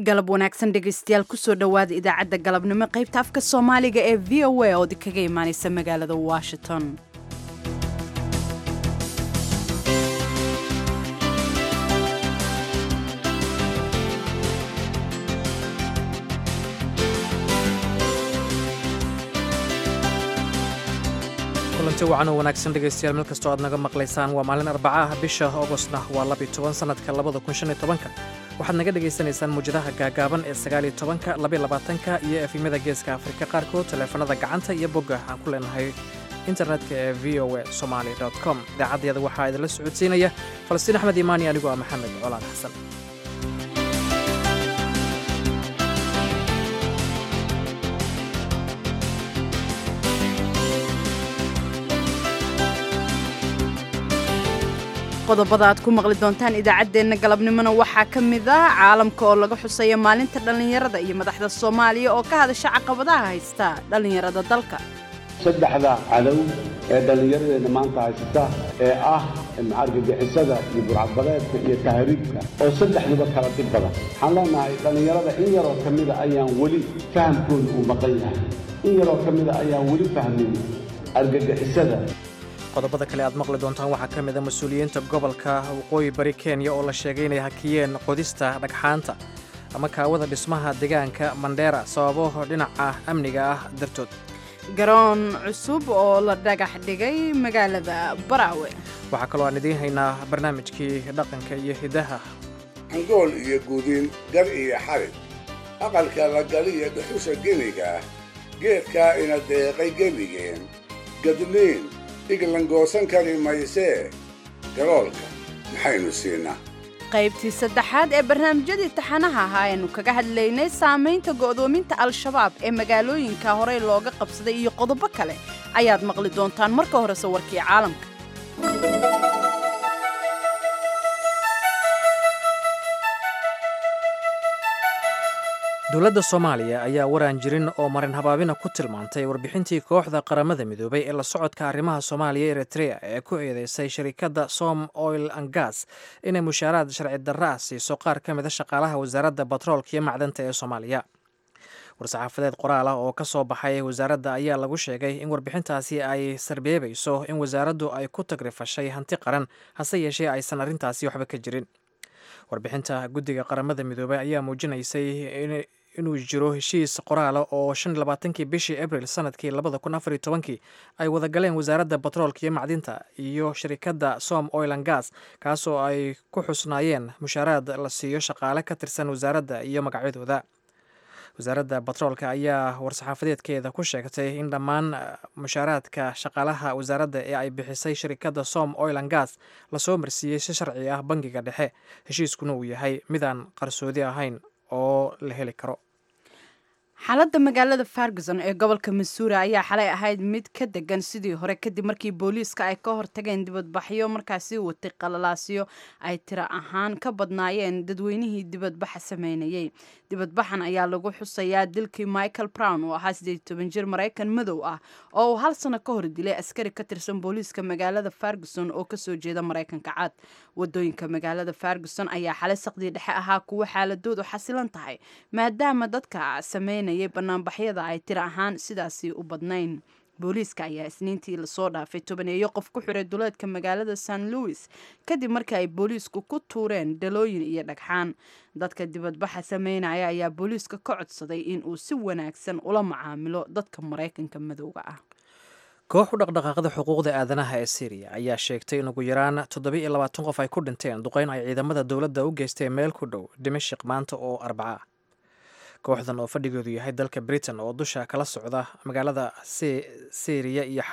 galab wanaagsan dhegaystayaal kusoo dhowaada idaacadda galabnimo qaybta afka soomaaliga ee v o a oo kaga imaanaysa magaalada washington. kulanti wacan oo wanaagsan dhegaystayaal meel kastoo aad naga maqlaysaan waa maalin arbaca ah bisha Augustna waa 12 sanadka 2015 waxaad naga dhegaysanaysaan muujadaha gaagaaban ee 19 22 iyo efemyada geeska Afrika qaarkood taleefanada gacanta iyo bogga aan ku leenahay internetka ee voasomali.com. idaacaddeeda waxaa idinla socodsiinaya Falastiin Axmed Imaani anigoo ah Maxamed Colaad Xasan. qodobada aad ku maqli doontaan idaacaddeenna galabnimona waxaa ka mid ah caalamka oo laga xuseeyo maalinta dhallinyarada iyo madaxda Soomaaliya oo ka hadasha caqabadaha haysta dhallinyarada dalka. saddexda cadow ee dhallinyaradeenna maanta haysta ee ah argagixisada iyo burcadbadeedka iyo tahriibka oo saddexduba kala dhib badan. waxaan leenahay dhallinyarada in yaroo ka mida ayaan weli fahamkooda u maqan yahay, in yaroo ka mida ayaan weli fahmin argagixisada. qodobada kale aad maqli doontaan waxaa ka mid ah mas'uuliyiinta gobolka waqooyi bari Kenya oo la sheegay inay hakiyeen qodista dhagxaanta ama kaawada dhismaha deegaanka Mandera sababo dhinaca amniga ah dartood. garoon cusub oo la dhagax dhigay magaalada Baraawe. waxaa kaloo aan idiin haynaa barnaamijkii dhaqanka iyo hidaha. angool iyo guudin gar iyo xarig aqalka la galiya dhuxusha geliga geedka ina deeqay geligeen gadliin iglan goosan kari maysee garoolka maxaynu siinaa. qaybtii saddexaad ee barnaamijyadii taxanaha ahaa aynu kaga hadlaynay saamaynta go'doominta al-shabaab ee magaalooyinka horey looga qabsaday iyo qodobo kale ayaad maqli doontaan marka horese warkii caalamka. dowladda Soomaaliya ayaa waraan jirin oo marin habaabina ku tilmaantay warbixintii kooxda qaramada midoobay ee la socodka arrimaha Soomaaliya Eritrea ee ku eedeysay shirkadda Som Oil and Gas inay mushaaraad sharci darro ah siiso qaar ka mid ah shaqaalaha wasaaradda batroolka iyo macdanta ee Soomaaliya. war-saxaafadeed qoraal ah oo ka soo baxay wasaaradda ayaa lagu sheegay in warbixintaasi ay sarbeebayso in wasaaraddu ay ku tagrifashay hanti qaran hase yeeshee aysan arrintaasi waxba ka jirin. warbixinta guddiga qaramada midoobay ayaa muujinaysay inuu jiro heshiis qoraala oo 25 bishii Abriil sanadkii 2014 ay wada galeen wasaaradda batroolka iyo macdinta iyo shirkadda Som Oil and Gas kaasoo ay ku xusnaayeen mushaaraad la siiyo shaqaale ka tirsan wasaaradda iyo magacyadooda. wasaaradda batroolka ayaa war-saxaafadeedkeeda ku sheegtay in dhammaan mushaaraadka shaqaalaha wasaaradda ee ay bixisay shirkadda Som Oil and Gas lasoo marsiiyey si sharci ah bangiga dhexe, heshiiskuna uu yahay midaan qarsoodi ahayn oo la heli karo. xaaladda magaalada Ferguson ee gobolka Missouri ayaa xalay ahayd mid ka degan sidii hore kadib markii booliiska ay ka hortageen dibadbaxyo markaasi watay qalalaasyo ay tiro ahaan ka badnaayeen dadweynihii dibadbaxa sameynayay. dibadbaxan ayaa lagu xusayaa dilkii Michael Brown oo ahaa 18 jir Mareykan madow ah oo uu hal sano ka hor dilay askari ka tirsan booliiska magaalada Ferguson oo ka soo jeeda Mareykanka cad. wadooyinka magaalada Ferguson ayaa xalay saqdi dhexe ahaa kuwa xaaladoodu xasilan tahay maadaama dadka sameynayay banaanbaxyada ay tiro ahaan sidaasi u badnayn. booliiska ayaa isniintii lasoo dhaafay 10 qof ku xiray duleedka magaalada St. Louis kadib markii ay booliisku ku tuureen dhalooyin iyo dhagxaan. dadka dibadbaxa sameynaya ayaa booliiska ka codsaday in uu si wanaagsan ula macaamilo dadka Mareykanka madowga ah. koox u dhaqdhaqaaqda xuquuqda aadanaha ee Syria ayaa sheegtay in ugu yaraan 27 qof ay ku dhinteen duqeyn ay ciidamada dowladda u geysteen meel ku dhow Dimashq maanta oo Arbaca. kooxdan oo fadhigeedu yahay dalka Britain oo dusha kala socda magaalada Syria iyo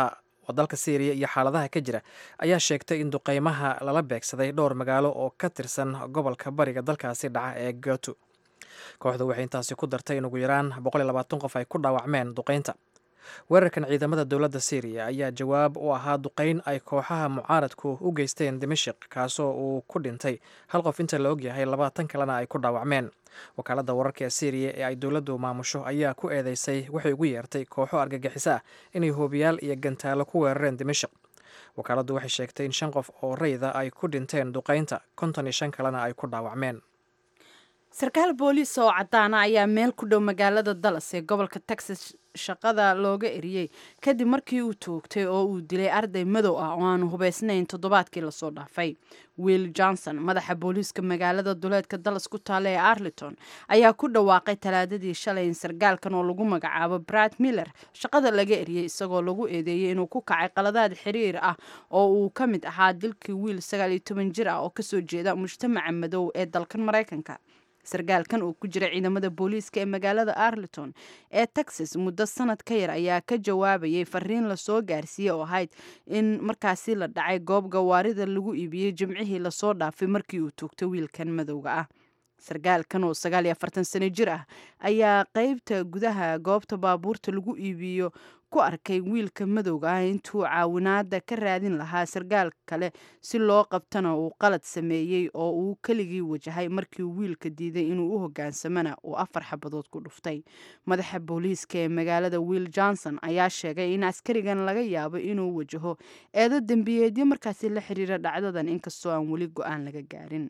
xaaladaha ka jira ayaa sheegtay in duqeymaha lala beegsaday dhowr magaalo oo ka tirsan gobolka bariga dalkaasi dhaca ee Goto. kooxdu waxay intaasi ku dartay in ugu yaraan 120 qof ay ku dhaawacmeen duqeynta. weerarkan ciidamada dowladda Syria ayaa jawaab u ahaa duqeyn ay kooxaha mucaaradku u geysteen Dimashq kaasoo uu ku dhintay hal qof inta la og yahay 20 kalena ay ku dhaawacmeen. wakaaladda wararka ee Syria ee ay dowladdu maamusho ayaa ku eedeysay waxay ugu yeertay kooxo argagixiso ah inay hoobiyaal iyo gantaalo ku weerareen Dimashq. wakaaladdu waxay sheegtay in 5 qof oo rayda ay ku dhinteen duqeynta 55 kalena ay ku dhaawacmeen. sarkaal booliis oo caddaana ayaa meel ku dhow magaalada Dallas ee gobolka Texas shaqada looga eriyey kadib markii uu toogtay oo uu dilay arday madow ah oo aan hubaysnayn toddobaadkii la soo dhaafay. Will Johnson, madaxa booliiska magaalada duleedka Dallas ku taala ee Arlington, ayaa ku dhawaaqay Talaadadii shalay in sarkaalkan oo lagu magacaabo Brad Miller shaqada laga eriyey isagoo lagu eedeeyay inuu ku kacay qaladaad xiriir ah oo uu ka mid ahaa dilkii wiil 19 jir ah oo ka soo jeeda mujtamaca madow ee dalkan Mareykanka. sarkaalkan oo ku jira ciidamada booliiska ee magaalada Arlington ee Texas muddo sanad ka yar ayaa ka jawaabayay fariin la soo gaarsiiyay oo ahayd in markaasi la dhacay goob gawaarida lagu iibiyay jimcihii la soo dhaafay markii uu toogtay wiilkan madowga ah. sarkaalkan oo 49 sano jir ah ayaa qaybta gudaha goobta baabuurta lagu iibiyo ku arkay wiilka madowga ah intuu caawinaada ka raadin lahaa sarkaal kale si loo qabtana uu qalad sameeyay oo uu kaligii wajahay markii wiilka diiday inuu u hoggaansamana uu 4 xabadood ku dhuftay. madaxa booliiska ee magaalada Will Johnson ayaa sheegay in askarigan laga yaabo inuu wajaho eedo dambiyeedyo markaasi la xiriira dhacdadan inkastoo aan weli go'aan laga gaarin.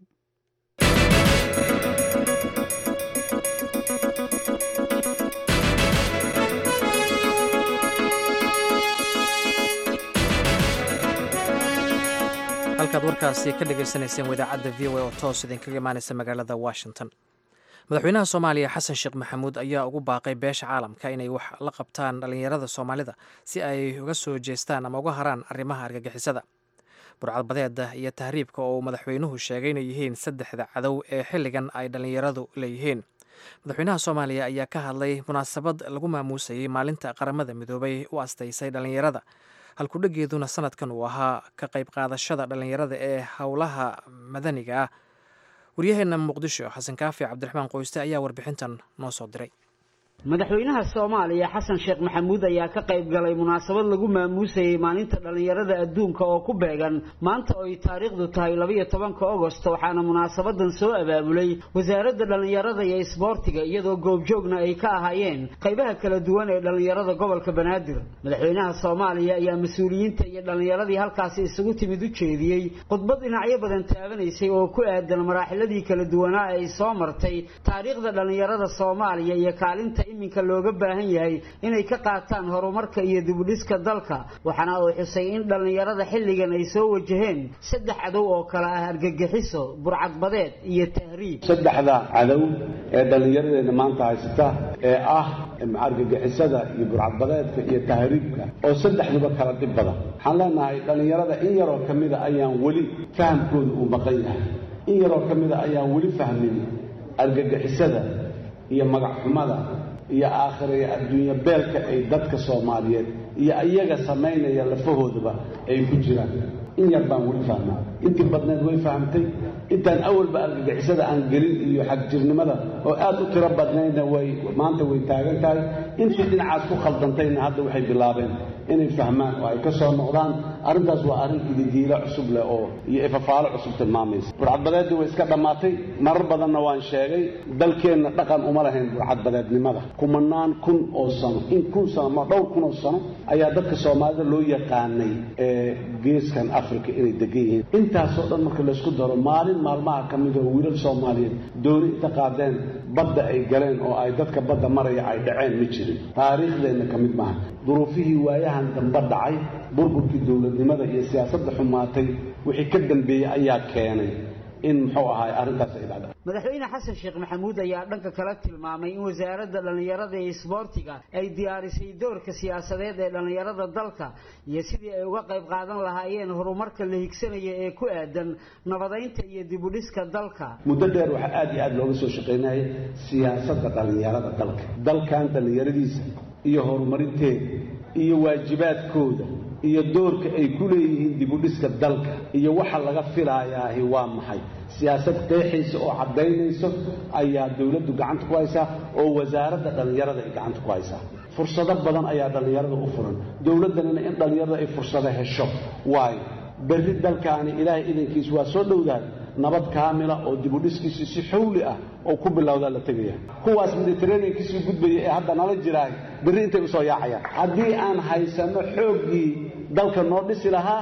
halkaad warkaasi ka dhagaysanayseen wadaacadda VOA oo toos idinkaga imaanaysa magaalada Washington. madaxweynaha Soomaaliya Xasan Sheekh Maxamuud ayaa ugu baaqay beesha caalamka inay wax la qabtaan dhalinyarada Soomaalida si ay uga soo jeestaan ama uga haraan arrimaha argagixisada. burcadbadeeda iyo tahriibka oo madaxweynuhu sheegay inay yihiin saddexda cadow ee xilligan ay dhalinyaradu leeyihiin. madaxweynaha Soomaaliya ayaa ka hadlay munaasabad lagu maamuusayay maalinta qaramada midoobay u astaysay dhalinyarada. halkudhageeduna sanadkan uu ahaa ka qayb qaadashada dhalinyarada ee howlaha madaniga ah. waryaheena Muqdisho Xasan Kaafi Cabdiraxmaan Qoyste ayaa warbixintan noo soo diray. madaxweynaha Soomaaliya Xasan Sheekh Maxamuud ayaa ka qayb galay munaasabad lagu maamuusay maalinta dhalinyarada adduunka oo ku beegan maanta oo ay taariikhdu tahay 12 August waxaana munaasabadan soo abaabulay wasaaradda dhalinyarada iyo isboortiga iyadoo goobjoogna ay ka ahaayeen qaybaha kala duwan ee dhalinyarada gobolka Banaadir. madaxweynaha Soomaaliya ayaa mas'uuliyiinta iyo dhalinyaradii halkaas isugu timid u jeediyay khudbad dhinacyo badan taabanaysay oo ku aadan maraaxiladii kala duwanaa ay soo martay taariikhda dhalinyarada Soomaaliya iyo kaalinta iminka looga baahan yahay inay ka qaataan horumarka iyo dib u dhiska dalka. waxaana uu xusay in dhalinyarada xilligan ay soo wajaheen saddex cadow oo kala ah argagixiso, burcadbadeed iyo tahriib. saddexda cadow ee dhalinyarada maanta haysata ee ah argagixisada iyo burcadbadeedka iyo tahriibka oo saddexduba kala dib badan. waxaan leenahay dhalinyarada in yaroo kamida ayaan weli fahamkooda u maqan yahay, in yaroo kamida ayaan weli fahmin argagixisada iyo magac xumada iyo aakhirada adduunyo beelka ay dadka Soomaaliyeed iyo ayaga sameynaya lafahoodaba ay ku jiraan. in yar baan weli fahmaa, intii badneed way fahamtay, intaan awalba argagixisada aan gelin iyo xagjirnimada oo aad u tiro badnayna maanta way taagan tahay. intii dhinacaas ku khaldantayna hadda waxay bilaabeen inay fahmaan oo ay ka soo noqdaan. arrintaas waa arrin ididiilo cusub leh oo iyo ifafaalo cusub tilmaamaysa. burcadbadeeddu way iska dhammaatay, marar badanna waan sheegay dalkeenna dhaqan uma lahayn burcadbadeednimada. kumanaan kun oo sano, in kun sano ma dhowr kun oo sano ayaa dadka Soomaalida loo yaqaanay geeskan Afrika inay degan yihiin. intaasoo dhan marka la isku daro maalin maalmaha ka mid ah wiilal Soomaaliyeed dooni inta qaadeen badda ay galeen oo ay dadka badda maraya ay dhaceen ma jirin. taariikhdeena ka mid maaha. duruufihii waayahan dambe dhacay, burburkii dowladnimada iyo siyaasadda xumaatay wixii ka dambeeyay ayaa keenay in muxuu ahaay arrintaas ay dhacdo. madaxweyne Xasan Sheekh Maxamuud ayaa dhanka kale tilmaamay in wasaaradda dhalinyarada iyo isboortiga ay diyaarisay doorka siyaasadeed ee dhalinyarada dalka iyo sidii ay uga qayb qaadan lahaayeen horumarka la higsanayo ee ku aadan nabadeynta iyo dib u dhiska dalka. muddo dheer waxa aad iyo aad looga soo shaqeynayay siyaasadda dhalinyarada dalka. dalkan dhalinyaradiisa iyo horumarinteeda iyo waajibaadkooda iyo doorka ay ku leeyihiin dib u dhiska dalka iyo waxa laga filayaa waa maxay. siyaasad qeexaysa oo cadaynayso ayaa dawladdu gacanta ku haysaa oo wasaaradda dhalinyarada ay gacanta ku haysaa. fursado badan ayaa dhalinyarada u furan. dawladana in dhalinyarada ay fursado hesho waayo berri dalkaani ilaahay idankiisa waa soo dhowdahay nabad kaamila oo dib u dhiskiisa si xawli ah oo ku bilowda la tagaya. kuwaas Mediterranean-kiisa gudbaya ee hadda nala jiraay berri intay u soo yaacayaan. haddii aan haysano xoogii dalka noo dhisi lahaa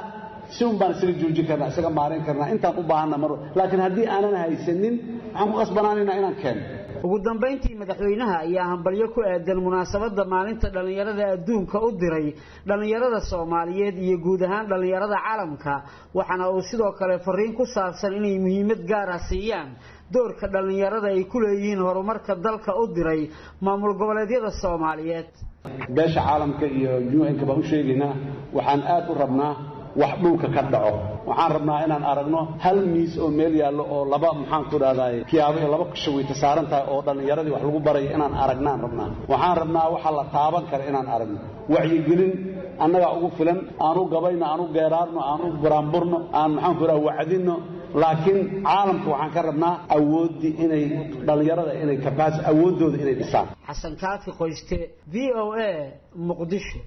si un baan isaga joojin karnaa isaga maareyn karnaa intaan u baahanna mar laakiin haddii aanan haysanin waxaan ku qasbanaanaynaa inaan keeno ugu dambeyntii madaxweynaha ayaa hambalyo ku aadan munaasabadda maalinta dhalinyarada adduunka u diray dhalinyarada Soomaaliyeed iyo guud ahaan dhalinyarada caalamka waxaana uu sidoo kale fariin ku saabsan inay muhiimad gaar ah siiyaan doorka dhalinyarada ay ku leeyihiin horumarka dalka u diray maamul goboleedyada Soomaaliyeed beesha caalamka iyo UN-ka baan u sheegaynaa waxaan aad u rabnaa wax dhulka ka dhaco waxaan rabnaa inaan aragno hal miis oo meel yaallo oo laba maxaan ku raadaay kiyaabo laba kushawiita saaran tahay oo dhalinyaradii wax lagu barayo inaan aragnaan rabnaa waxaan rabnaa waxa la taaban karo inaan aragno wacyigelin annaga ugu filan aanu gabayno aanu geeraarno aanu buraanburno aan maxaan ku radaa wacdino laakiin caalamka waxaan ka rabnaa awoodii inay dhalinyarada inay capacity awoodooda inay dhisaan xasan kaafi qoyste VOA Muqdisho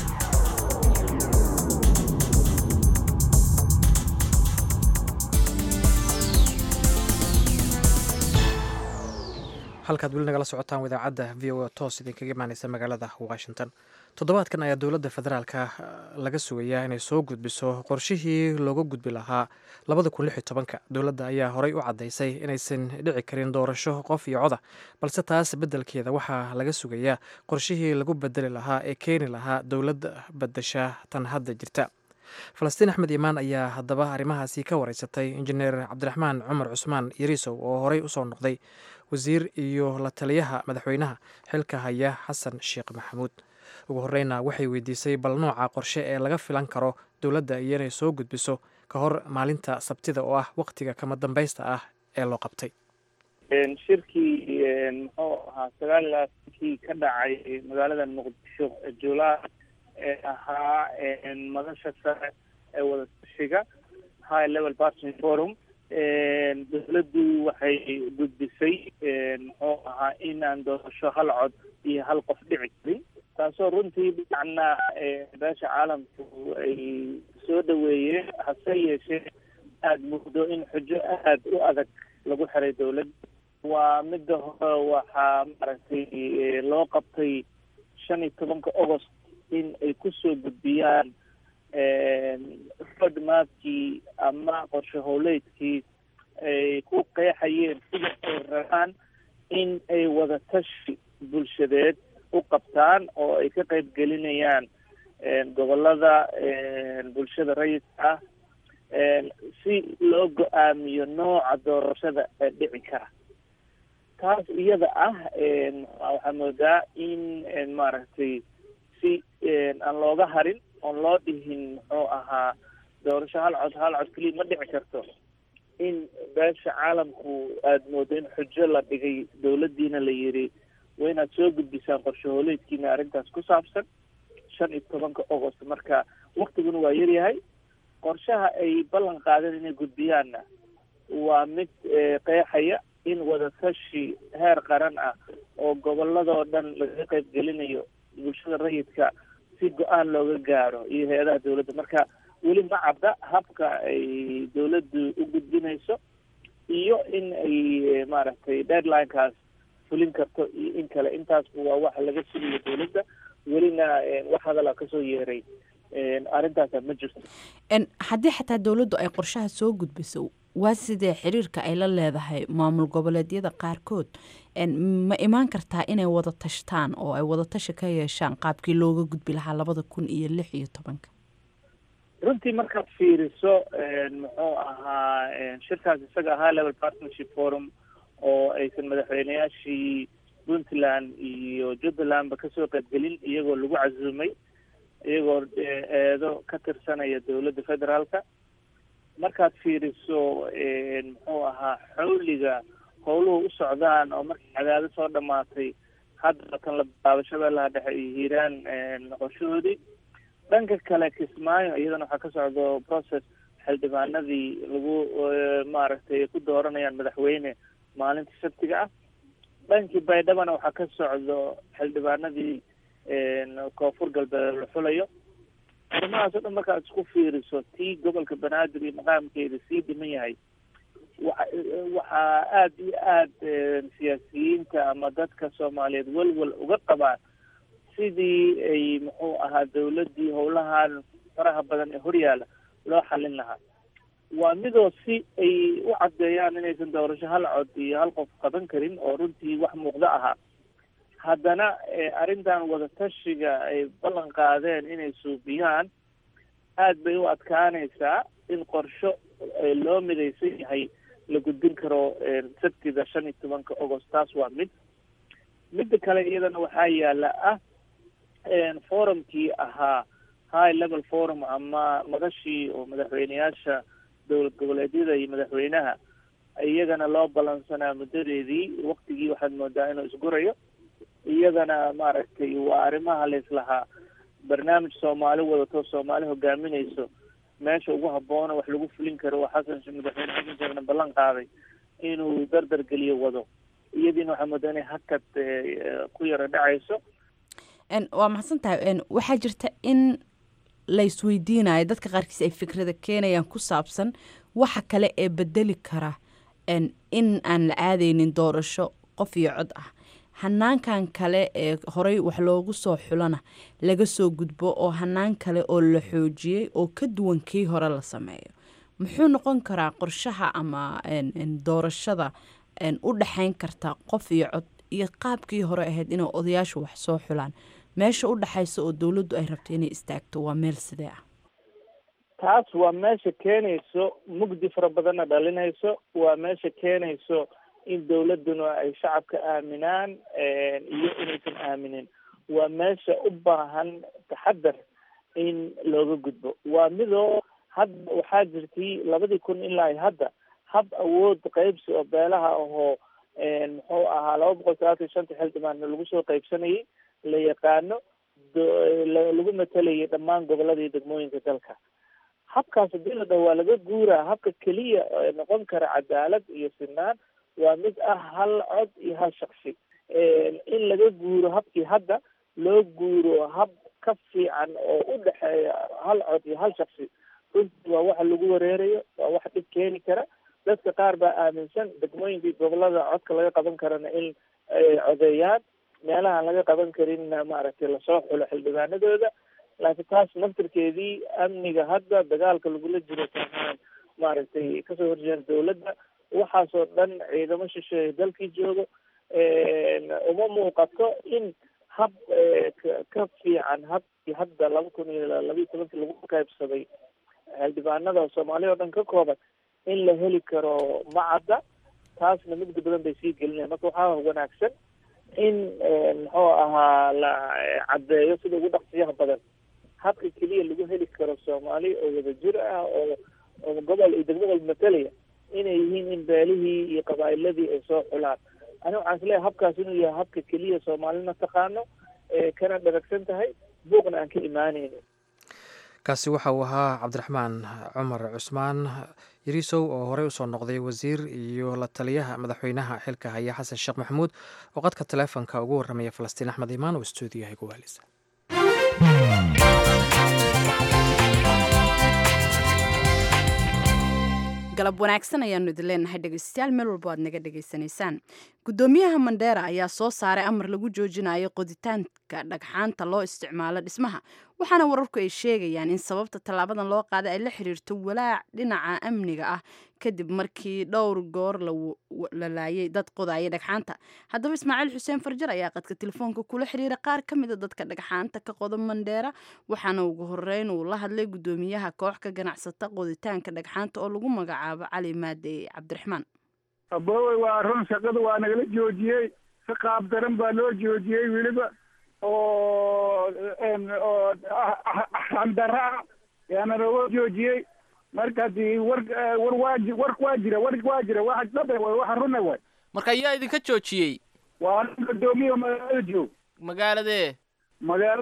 halkaad weli nagala socotaan idaacadda VOA toos idinkaga imaaneysa magaalada Washington. Toddobaadkan ayaa dowladda federaalka laga sugayaa inay soo gudbiso qorshihii looga gudbi lahaa 2016. Dowladda ayaa horey u caddaysay inaysan dhici karin doorasho qof iyo coda, balse taas beddelkeeda waxaa laga sugayaa qorshihii lagu bedeli lahaa ee keeni lahaa dowlad badasha tan hadda jirta. Falastiin Axmed Imaan ayaa haddaba arrimahaasi ka wareysatay injineer Cabdiraxmaan Cumar Cusmaan Yariisow oo horey u soo noqday wasiir iyo la taliyaha madaxweynaha xilka haya Xasan Sheekh Maxamuud. Ugu horreyna waxay weydiisay bal nooca qorshe ee laga filan karo dowladda iyo inay soo gudbiso ka hor maalinta Sabtida oo ah waqtiga kama dambaysta ah ee loo qabtay. shirkii muxuu ahaa 9 ka dhacay magaalada Muqdisho July ahaa madasha sare ee wada tashiga high level partnership forum dowladdu waxay gudbisay muxuu ahaa inaan doorasho hal cod iyo hal qof dhici karin taasoo runtii dhinacna beesha caalamku ay soo dhaweeyeen hase yeeshee aad muddo in xujo aad u adag lagu xiray dowladda waa midda hore waxaa maaragtay loo qabtay 15 August in ay ku soo gudbiyaan roadmapkii ama qorshe howleedkii ay ku qeexayeen sida ay rabaan in ay wada tashi bulshadeed u qabtaan oo ay ka qayb gelinayaan gobolada bulshada rayidka ah si loo go-aamiyo nooca doorashada ee dhici kara taas iyada ah waxaa moodaa in maaragtay si aan looga harin oon loo dhihin muxuu ahaa doorasho hal cod keliya ma dhici karto in beesha caalamku aada moodo in xujo la dhigay dowladdiina la yidhi waa inaad soo gudbisaan qorshe hooleedkiina arrintaas ku saabsan 15 August marka waqtiguna waa yaryahay qorshaha ay ballan qaadeen inay gudbiyaanna waa mid qeexaya in wada tashi heer qaran ah oo goboladoo dhan laga qayb gelinayo bulshada rayidka si go-aan looga gaaro iyo hay-adaha dowladda marka weli ma cadda habka ay dowladdu u gudbinayso iyo in ay maaragtay deadlinekaas fulin karto iyo in kale intaas waa waxa laga sugayo dowladda welina wax hadal ka soo yeeray arrintaas ma jirto haddii xataa dowladdu ay qorshaha soo gudbiso waa sidee xiriirka ay la leedahay maamul goboleedyada qaarkood ma imaan kartaa inay wada tashtaan oo ay wada tashi ka yeeshaan qaabkii looga gudbi lahaa 2016 runtii markaad fiiriso muxuu ahaa shirkaas isaga high level partnership forum oo aysan madaxweynayaashii Puntland iyo Jubbalandba kasoo qaybgelin iyagoo lagu casuumay iyagoo eedo ka tirsanaya dowladda federaalka markaad fiiriso muxuu ahaa xawliga howluhu u socdaan oo markii cadaado soo dhamaatay hadda kan la bilaabo shabeellaha dhexe iyo hiiraan qorshahoodii dhanka kale Kismaayo iyadana waxaa ka socdo process xildhibaanadii lagu maaragtay ku dooranayaan madaxweyne maalinta Sabtiga ah dhankii Baydhabo waxaa ka socdo xildhibaanadii koonfur galbeed la xulayo arrimahaas oo dhan markaad isku fiiriso tii gobolka Banaadir iyo maqaamkeeda sii dhiman yahay waxaa aad iyo aad siyaasiyiinta ama dadka Soomaaliyeed walwal uga qabaan sidii ay muxuu ahaa dowladdii howlahan faraha badan ee horyaala loo xallin lahaa. waa midoo si ay u caddeeyaan inaysan doorasho hal cod iyo hal qof qaban karin oo runtii wax muuqda ahaa. haddana arrintan wadatashiga ay ballan qaadeen inay suubiyaan aad bay u adkaanaysaa in qorsho loo midaysan yahay la gudbin karo sabtida 15 August. taas waa midda kale iyadana waxaa yaala forumkii ahaa high level forum ama madashii oo madaxweyneyaasha dowlad goboleedyada iyo madaxweynaha iyagana loo balansanaa muddadeedii waqtigii waxaad moodaa inuu isgurayo. iyagana maaragtay waa arrimaha laislahaa barnaamij soomaali wadato soomaali hogaaminayso meesha ugu habboona wax lagu fulin karo oo madaxweyne xasan sheekhna ballan qaaday inuu dardar geliyo wado. iyadiina waxaa moodaa inay hakad ku yara dhacayso. waa mahadsan tahay. waxaa jirta in la isweydiinayo dadka qaarkiis ay fikrada keenayaan ku saabsan waxa kale ee bedeli kara in aan la aadaynin doorasho qof iyo cod ah. hanaankan kale ee horey wax loogu soo xulana laga soo gudbo oo hanaan kale oo la xoojiyey oo ka duwan kii hore la sameeyo. muxuu noqon karaa qorshaha ama doorashada u dhaxayn karta qof iyo cod iyo qaabkii hore ahayd inay odayaashu wax soo xulaan? meesha u dhaxaysa oo dawladdu ay rabto inay istaagto waa meel sidee ah? taas waa meesha keenayso mugdi fara badanna dhalinayso. waa meesha keenayso in dawladduna ay shacabka aaminaan iyo inaysan aaminin. waa meesha u baahan taxadar in looga gudbo. waa midoo hadda waxaa jirtay 2000 ilaa hadda hab awood qaybsi oo beelaha ahoo muxuu ahaa 235 xildhibaan lagu soo qaybsanayay la yaqaano lagu matalayay dhammaan gobolada iyo degmooyinka dalka. habkaas hadii la dhaho waa laga guuraa. habka keliya noqon kara cadaalad iyo sinaan waa mid hal cod iyo hal shaksi. in laga guuro habkii hadda loo guuro hab ka fiican oo u dhexeeya hal cod iyo hal shaksi runtii waa waxa lagu wareerayo. waa wax dhib keeni kara. dadka qaar baa aaminsan degmooyinka iyo gobolada codka laga qaban karana in ay codeeyaan, meelaha laga qaban karinna maaragtay lasoo xulo xildhibaanadooda. laakiin taas naftirkeedii amniga hadda dagaalka lagula jiro maaragtay kasoo horjeeda dawladda waxaasoo dhan ciidamo shisheeye dalkii joogo uma muuqato in hab ka fiican habkii hadda 2012 lagu qaybsaday xildhibaanada soomaaliya oo dhan ka kooban in la heli karo macadda. taasna mugdi badan bay sii gelinaya. marka waxaa wanaagsan in muxuu ahaa la caddeeyo sida ugu dhaqsiyaha badan habka keliya lagu heli karo soomaali oo wada jir ah oo gobol iyo degmo walba matalaya inay yihiin in beelihii iyo qabaa'iladii ay soo xulaan. aniga waxaan isleeyahay habkaas inuu yahay habka keliya soomaalina taqaano kana dharagsan tahay buuqna aan ka imaanaynin. kaasi waxa uu ahaa cabdiraxmaan cumar cusmaan yariisow oo horey usoo noqday wasiir iyo la taliyaha madaxweynaha xilka haya xasan sheekh maxamuud oo qadka taleefonka ugu warramaya falastiin axmed imaan oo stuudiyaha ku waalisa. galab wanaagsan ayaanu idin leenahay dhegeystayaal meel walba aad naga dhegaysanaysaan. gudoomiyaha Mandheera ayaa soo saaray amar lagu joojinayo qoditaanka dhagxaanta loo isticmaalo dhismaha, waxaana wararku ay sheegayaan in sababta tallaabadan loo qaaday ay la xiriirto walaac dhinaca amniga ah kadib markii dhowr goor la laayay dad qodaya dhagxaanta. haddaba Ismaaciil Xuseen Farjar ayaa qadka telefoonka kula xiriiray qaar ka mid a dadka dhagxaanta ka qoda Mandheera, waxaana ugu horeyn uu la hadlay gudoomiyaha koox ka ganacsata qoditaanka dhagxaanta oo lagu magacaabo Cali Maade Cabdiraxmaan. aboowe waa run shaqada waa nagala joojiyey. si qaab daran baa loo joojiyey weliba oo xandara yaana looga joojiyey. marka hadii war waa jira wax dhabe waxa runa way. marka ayaa idinka joojiyey? waa gudoomiyaha magaalada joog. magaaladee? magaalo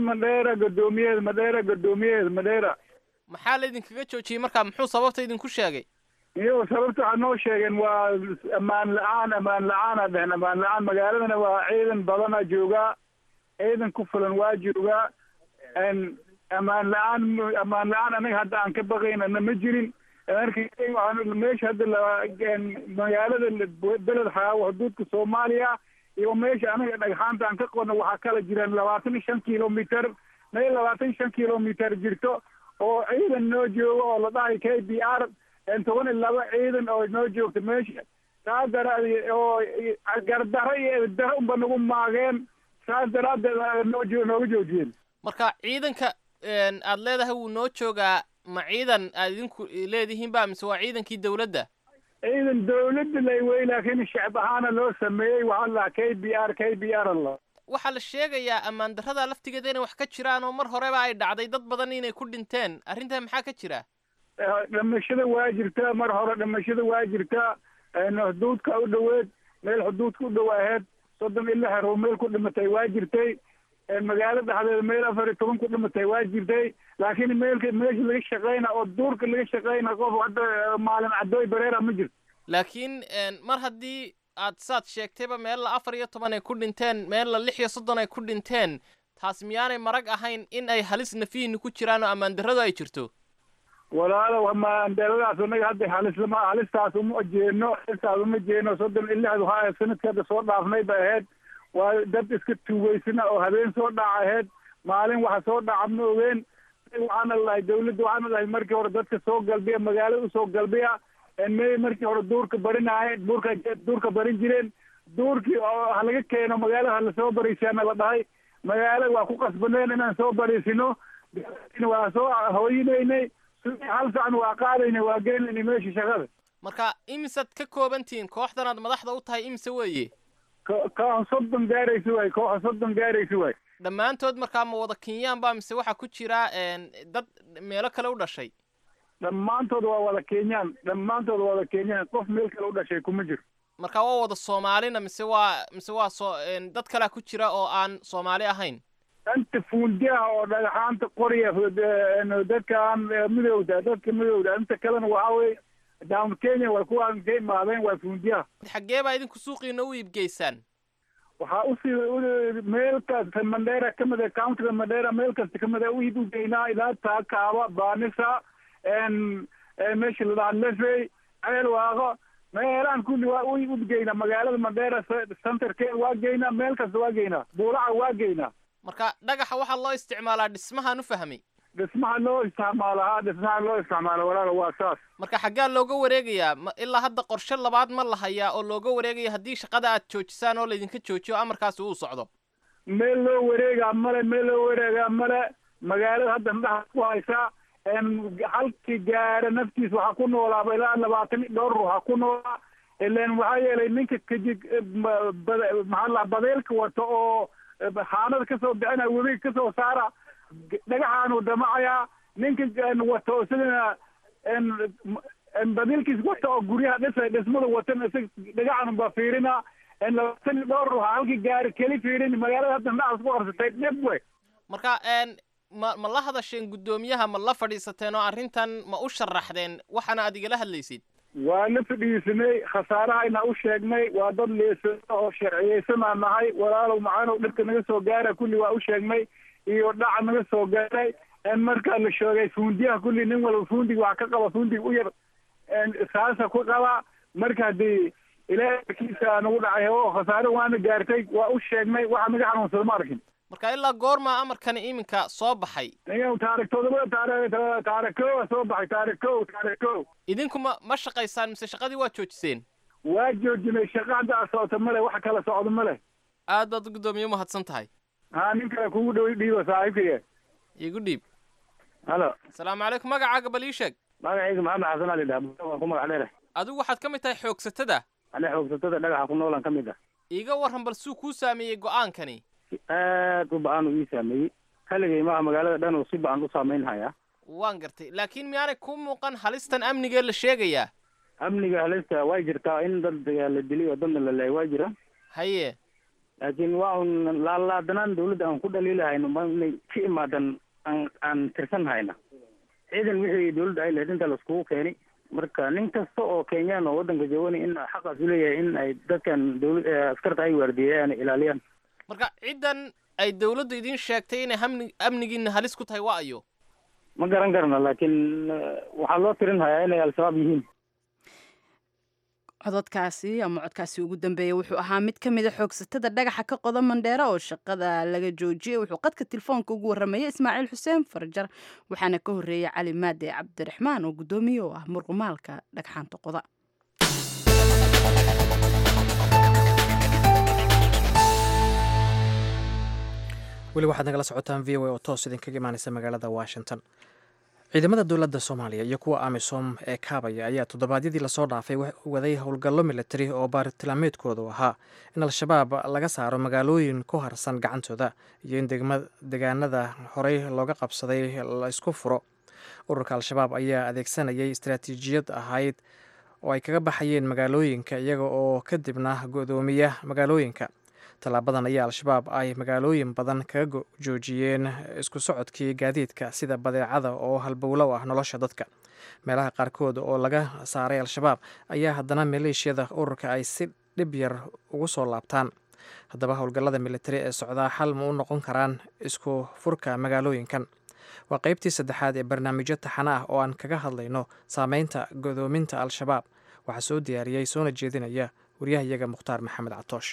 Mandheera. maxaa la idinkaga joojiyey marka? muxuu sababta idinku sheegay? iyo sababta waxaa noo sheegeen waa ammaan la-aan magaaladana waa ciidan badana joogaa, ciidan ku filan waa joogaa. ammaan la-aan anaga hadda aan ka baqaynana ma jirin. meesha hadda magaalada beled xaawo xuduudka Soomaaliya iyo meesha anaga dhagxaanta aan ka qodno waxaa kala jiraan 25 kilomitar meel 25 kilomitar jirto oo ciidan noo joogo oo la dhahay KBR 12 ciidan oo noo joogta meesha saas daraadeed oo gardaro iyo daro unba nagu maageen saas daraadeed nooga joojiyeen marka ciidanka aad leedahay wuu noo joogaa ma ciidan aad idinku leedihiin ba mise waa ciidankii dawladda ciidan dawladda leewey laakiin shacab ahaana loo sameeyey waxaa la KBR Allah waxaa la sheegayaa ammaan darrada laftigeeda inay wax ka jiraan oo mar horeba ay dhacday dad badan inay ku dhinteen arrintaa maxaa ka jira dhimashada waa jirtaa mar hore dhimashada waa jirtaa xuduudka u dhoweed meel xuduudka u dhow aheyd 36 ruux meel ku dhimatay waa jirtay magaalo dhexdeeda meel 14 ku dhimatay waa jirtay laakiin meesha laga shaqeyna oo duurka laga shaqeyna qof hadda maalin cadooy bareera ma jirto laakiin mar haddii aad saad sheegtayba meel la 14 ay ku dhinteen meel la 36 ay ku dhinteen taas miyaanay marag ahayn in ay halis nafihiina ku jiraan oo ammaan darradu ay jirto walaalow ammaan darradaas anaga hadda halistaas uma jeeno 36 waxaa sanadka hadda soo dhaafnay ba ahayd waa dad iska tuugeysana oo habeen soo dhaca ahayd maalin waxa soo dhaca ma ogeen waxaana lahay dawladda waxaana lahay markii hore dadka soo galbiya magaalada usoo galbiya markii hore duurka barinaaye duurka barin jireen duurkii oo ha laga keeno magaalada lasoo bariisaana la dhahay magaalada waa ku qasbaneen inaan soo bariisino waa soo hooyinaynay hal sacan waa qaadaynay waa geenaynay meesha shaqada marka imisaad ka koobantihiin kooxdan aad madaxda u tahay imise weeye koox 30 gaaraysa waay dhammaantood markaa ma wada kenyaan ba mise waxaa ku jira dad meelo kale u dhashay dhammaantood waa wada kenyaan qof meel kale u dhashay kuma jiro marka waa wada soomaalina mise waa dad kalea ku jira oo aan soomaali ahayn anta fuundiyaha oo dhagaxaanta qoriya dadka midowda inta kalena waxaa weye down Kenya waa kuwaan ka imaadeen waa fuundiyaha xaggee baa idinku suuqiina u iibgeysaan waxaa usii meel kasta Mandera kamid ah countiga Mandera meel kasta kamid ah u iibgeynaa ilaa Kaaba Baanisa meesha la dhahaa Lefey Ceelwaaqo meelaan kulli waa u iibgeynaa magaalada Mandera centerkeeda waa geynaa meel kasta waa geynaa buuraca waa geynaa marka dhagaxa waxaa loo isticmaalaa dhismahaan u fahmay dhismaha loo isticmaalo walaalo waa saas marka xaggaa looga wareegayaa ilaa hadda qorshe labaad ma la hayaa oo looga wareegaya haddii shaqada aad joojisaan oo laydinka joojiyo amarkaasi uu socdo meel loo wareegaa male magaalada hadda indhaha ku haysaa halkii gaara naftiis waxaa ku noolaaba ilaa 20 dhowr ruux ha ku noolaa ileen waxaa yeelay ninka badeelka wato oo xaanada kasoo bixina webiga kasoo saara dhagaxaanu damacayaa ninka wato isagana badeelkiis wata oo guryaha dhismada watan dhagaxaanu ba fiirina 20 dhowr ruux halkii gaari keli fiirin magaalada hadda indhahaas ku qarsatay dhib wey marka ma la hadasheen guddoomiyaha ma la fadhiisateen oo arrintan ma u sharaxdeen waxaana aad igala hadlaysid waa la fadhiisanay khasaarahayna u sheegnay waa dad leesan oo sharciyeysanaa nahay walaalow macaanow dhibka naga soo gaara kulli waa u sheegnay iyo dhaca naga soo gaaray markaa la sheegay fuundiyaha kulli nin walba fuundiga wax ka qaba fuundiga u yar saasa ku qaba marka haddii ilaakiisa nagu dhacay oo khasaare waana gaartay waa u sheegnay waxa naga xanuunsada ma arkin marka ilaa goormaa amarkani iminka soo baxay taarikh soo baxay taarikh idinku ma shaqaysaan mise shaqadii waa joojiseen waa joojinay shaqa hadda socota male wax kala socdo male aad baad guddoomiye umahadsan tahay haa nin kale kugu dhow dhiiba saaxiibkaya igu dhiib halo asalaamu calaykum magacaaga bal ii sheeg magacayga maxamed xasan ali dhaha waan ku magac dheere adigu waxaad ka mid tahay xoogsatada ana xoogsatada dhagaxa ku noolan ka mid ah iiga warran bal suu kuu saameeyey go'aankani aad u ba-aan uu ii saameeyey kaligay maaha magaalada dhan uu si ba-an u saameynhayaa waan gartay laakiin miyaanay kuu muuqan halistan amnigee la sheegayaa amniga halista way jirtaa in dad la dili oo dadna la leeyay waa jira haye laakiin waa un laalaadanaan dawladda aan ku dhaliilahayno ma inay ka imaadan aan tirsan hayna ciidan wixii dawladda ay lahayd inta laiskugu keenay marka nin kasta oo kenyaan oo waddanka jooganay in xaqaas u leeyahay in ay dadkan askarta ay waardiyeeyaan ilaaliyaan marka ciddan ay dawladdu idin sheegtay inay amnigiina halis ku tahay waa ayo ma garan karna laakiin waxaa loo tirin hayaa inay al-shabaab yihiin cododkaasi ama codkaasi ugu dambeeyay wuxuu ahaa mid ka mid a xoogsatada dhagaxa ka qoda Mandheera oo shaqada laga joojiyay. Wuxuu qadka telefoonka ugu waramayay Ismaaciil Xuseen Farjar, waxaana ka horeeyay Cali Maade Cabdiraxmaan oo gudoomiye u ah murqumaalka dhagxaanta qoda. weli waxaad nagala socotaan VOA oo toos idinkaga imaanaysa magaalada Washington. ciidamada dowladda Soomaaliya iyo kuwa AMISOM ee kaabaya ayaa toddobaadyadii lasoo dhaafay waday howlgallo militari oo baaritilmaameedkoodu ahaa in al-shabaab laga saaro magaalooyin ku harsan gacantooda iyo in deegaanada horey looga qabsaday la isku furo. ururka al-shabaab ayaa adeegsanayay istaraatiijiyad ahayd oo ay kaga baxayeen magaalooyinka iyaga oo kadibna godoomiya magaalooyinka. tallaabadan ayaa al-shabaab ay magaalooyin badan kaga joojiyeen isku socodkii gaadiidka sida badeecada oo halbowlo ah nolosha dadka. meelaha qaarkood oo laga saaray al-shabaab ayaa haddana maleeshiyada ururka ay si dhib yar ugu soo laabtaan. haddaba howlgallada militari ee socdaa xal ma u noqon karaan isku furka magaalooyinkan? waa qaybtii saddexaad ee barnaamijyo taxane ah oo aan kaga hadlayno saameynta godoominta al-shabaab. waxaa soo diyaariyey soona jeedinaya waryahayaga Mukhtaar Maxamed Catoosh.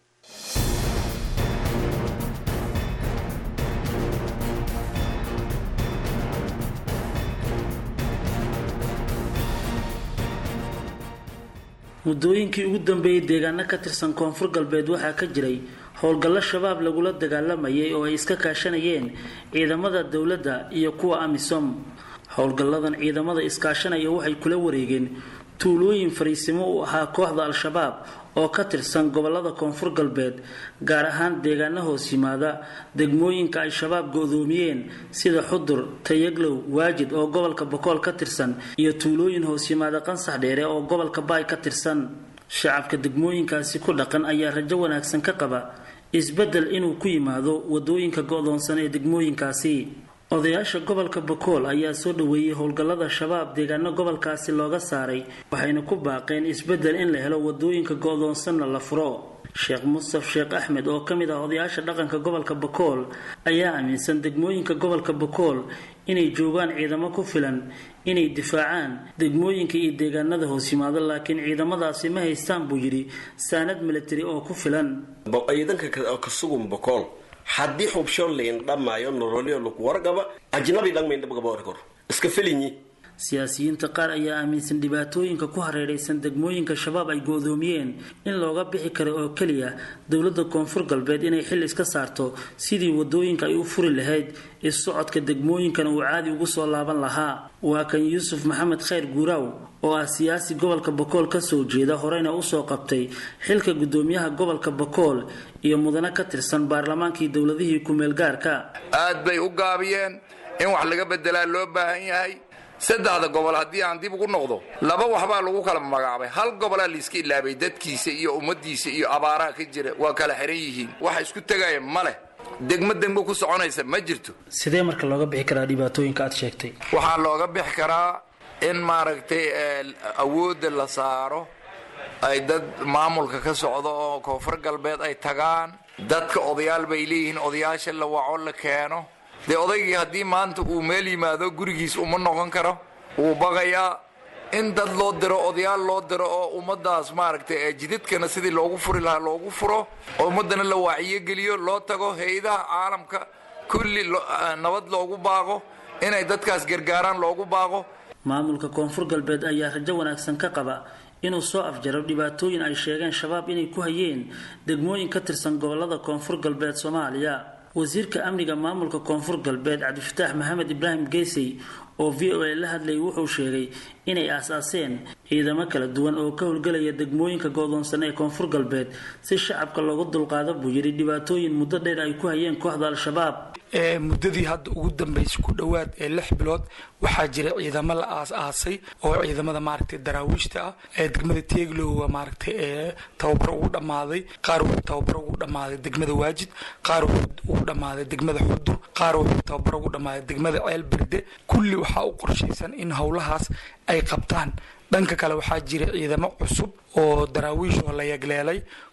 muddooyinkii ugu dambeeyay deegaano ka tirsan koonfur galbeed waxaa ka jiray howlgallo shabaab lagula dagaalamayay oo ay iska kaashanayeen ciidamada dowladda iyo kuwa AMISOM. howlgalladan ciidamada iskaashanaya waxay kula wareegeen tuulooyin fariisimo u ahaa kooxda al-shabaab oo ka tirsan gobolada koonfur galbeed, gaar ahaan deegaano hoos yimaada degmooyinka ay shabaab go'doomiyeen sida Xudur, Tayaglow, Waajid oo gobolka Boqol ka tirsan iyo tuulooyin hoos yimaada Qansax Dheere oo gobolka Baay ka tirsan. shacabka degmooyinkaasi ku dhaqan ayaa rajo wanaagsan ka qaba isbedel inuu ku yimaado wadooyinka go'doonsan ee degmooyinkaasi. odayaasha gobolka Boqol ayaa soo dhaweeyay howlgallada shabaab deegaano gobolkaasi looga saaray, waxayna ku baaqeen isbedel in la helo wadooyinka go'doonsanna la furo. Sheekh Mustaf Sheekh Axmed oo kamid ah odayaasha dhaqanka gobolka Boqol ayaa aaminsan degmooyinka gobolka Boqol inay joogaan ciidamo ku filan inay difaacaan degmooyinka iyo deegaanada hoos yimaada, laakiin ciidamadaasi ma haystaan buu yiri saanad military oo ku filan. ciidanka ka sugan Boqol haddii xubshoon leen dhamaayo nololyo lagu wargaba ajnabi dhammayn dhabga boorkor iska filinyi. siyaasiyiinta qaar ayaa aaminsan dhibaatooyinka ku hareeraysan degmooyinka shabaab ay go'doomiyeen in looga bixi karo oo kaliya dowladda koonfur galbeed inay xil iska saarto sidii wadooyinka ay u furi lahayd socodka degmooyinkana uu caadi ugu soo laaban lahaa. waa kan Yuusuf Maxamed Khayr Guuraaw oo ah siyaasi gobolka Boqol ka soo jeeda, horeyna u soo qabtay xilka gudoomiyaha gobolka Boqol iyo mudane ka tirsan baarlamaankii dowladihii ku meel gaarka. aad bay u gaabiyeen in wax laga bedelaa loo baahan yahay. saddexda gobol haddii aan dib ugu noqdo laba waxbaa lagu kala magacaabay. hal gobolaa la iska ilaabay dadkiisa iyo ummadiisa iyo abaaraha ka jira waa kala xiran yihiin, waxa isku tagayeen male. degmo ku soconaysa ma jirto. sidee marka looga bixi karaa dhibaatooyinka aad sheegtay? waxaa looga bixi karaa in maaragtay awoodda la saaro, ay dad maamulka ka socdo oo koonfur galbeed ay tagaan. dadka odayaal bay leeyihiin, odayaasha la waco la keeno. dee odaygii haddii maanta uu meel yimaado gurigiis uma noqon karo, wuu baqayaa. in dad loo diro, odayaal loo diro oo ummadaas maaragtay jidadkana sidii loogu furi lahaa loogu furo, oo ummadana la waaciyo geliyo, loo tago hay-adaha caalamka kulli nabad loogu baaqo, inay dadkaas gargaaraan loogu baaqo. maamulka koonfur galbeed ayaa rajo wanaagsan ka qaba inuu soo afjaro dhibaatooyin ay sheegeen shabaab inay ku hayeen degmooyin ka tirsan gobolada koonfur galbeed Soomaaliya. wasiirka amniga maamulka koonfur galbeed Cabdifataax Maxamed Ibraahim Geesay oo VOA la hadlay wuxuu sheegay inay aasaaseen ciidamo kala duwan oo ka howlgalaya degmooyinka go'doonsan ee koonfur galbeed si shacabka loogu dulqaado buu yiri dhibaatooyin muddo dheer ay ku hayeen kooxda al-shabaab. muddadii hadda ugu dambeysay ku dhawaad 6 bilood waxaa jira ciidamo la aas-aasay oo ciidamada maaragtay daraawiishta ah ee degmada Teeglow maaragtay tababar ugu dhamaaday. qaar uu tababar ugu dhamaaday degmada Waajid, qaar uu dhamaaday degmada Xudur, qaar uu tababar ugu dhamaaday degmada Ceelbirde. kulli waxaa u qorshaysan in howlahaas ay qabtaan. dhanka kale waxaa jira ciidamo cusub oo daraawiish oo la yagleelay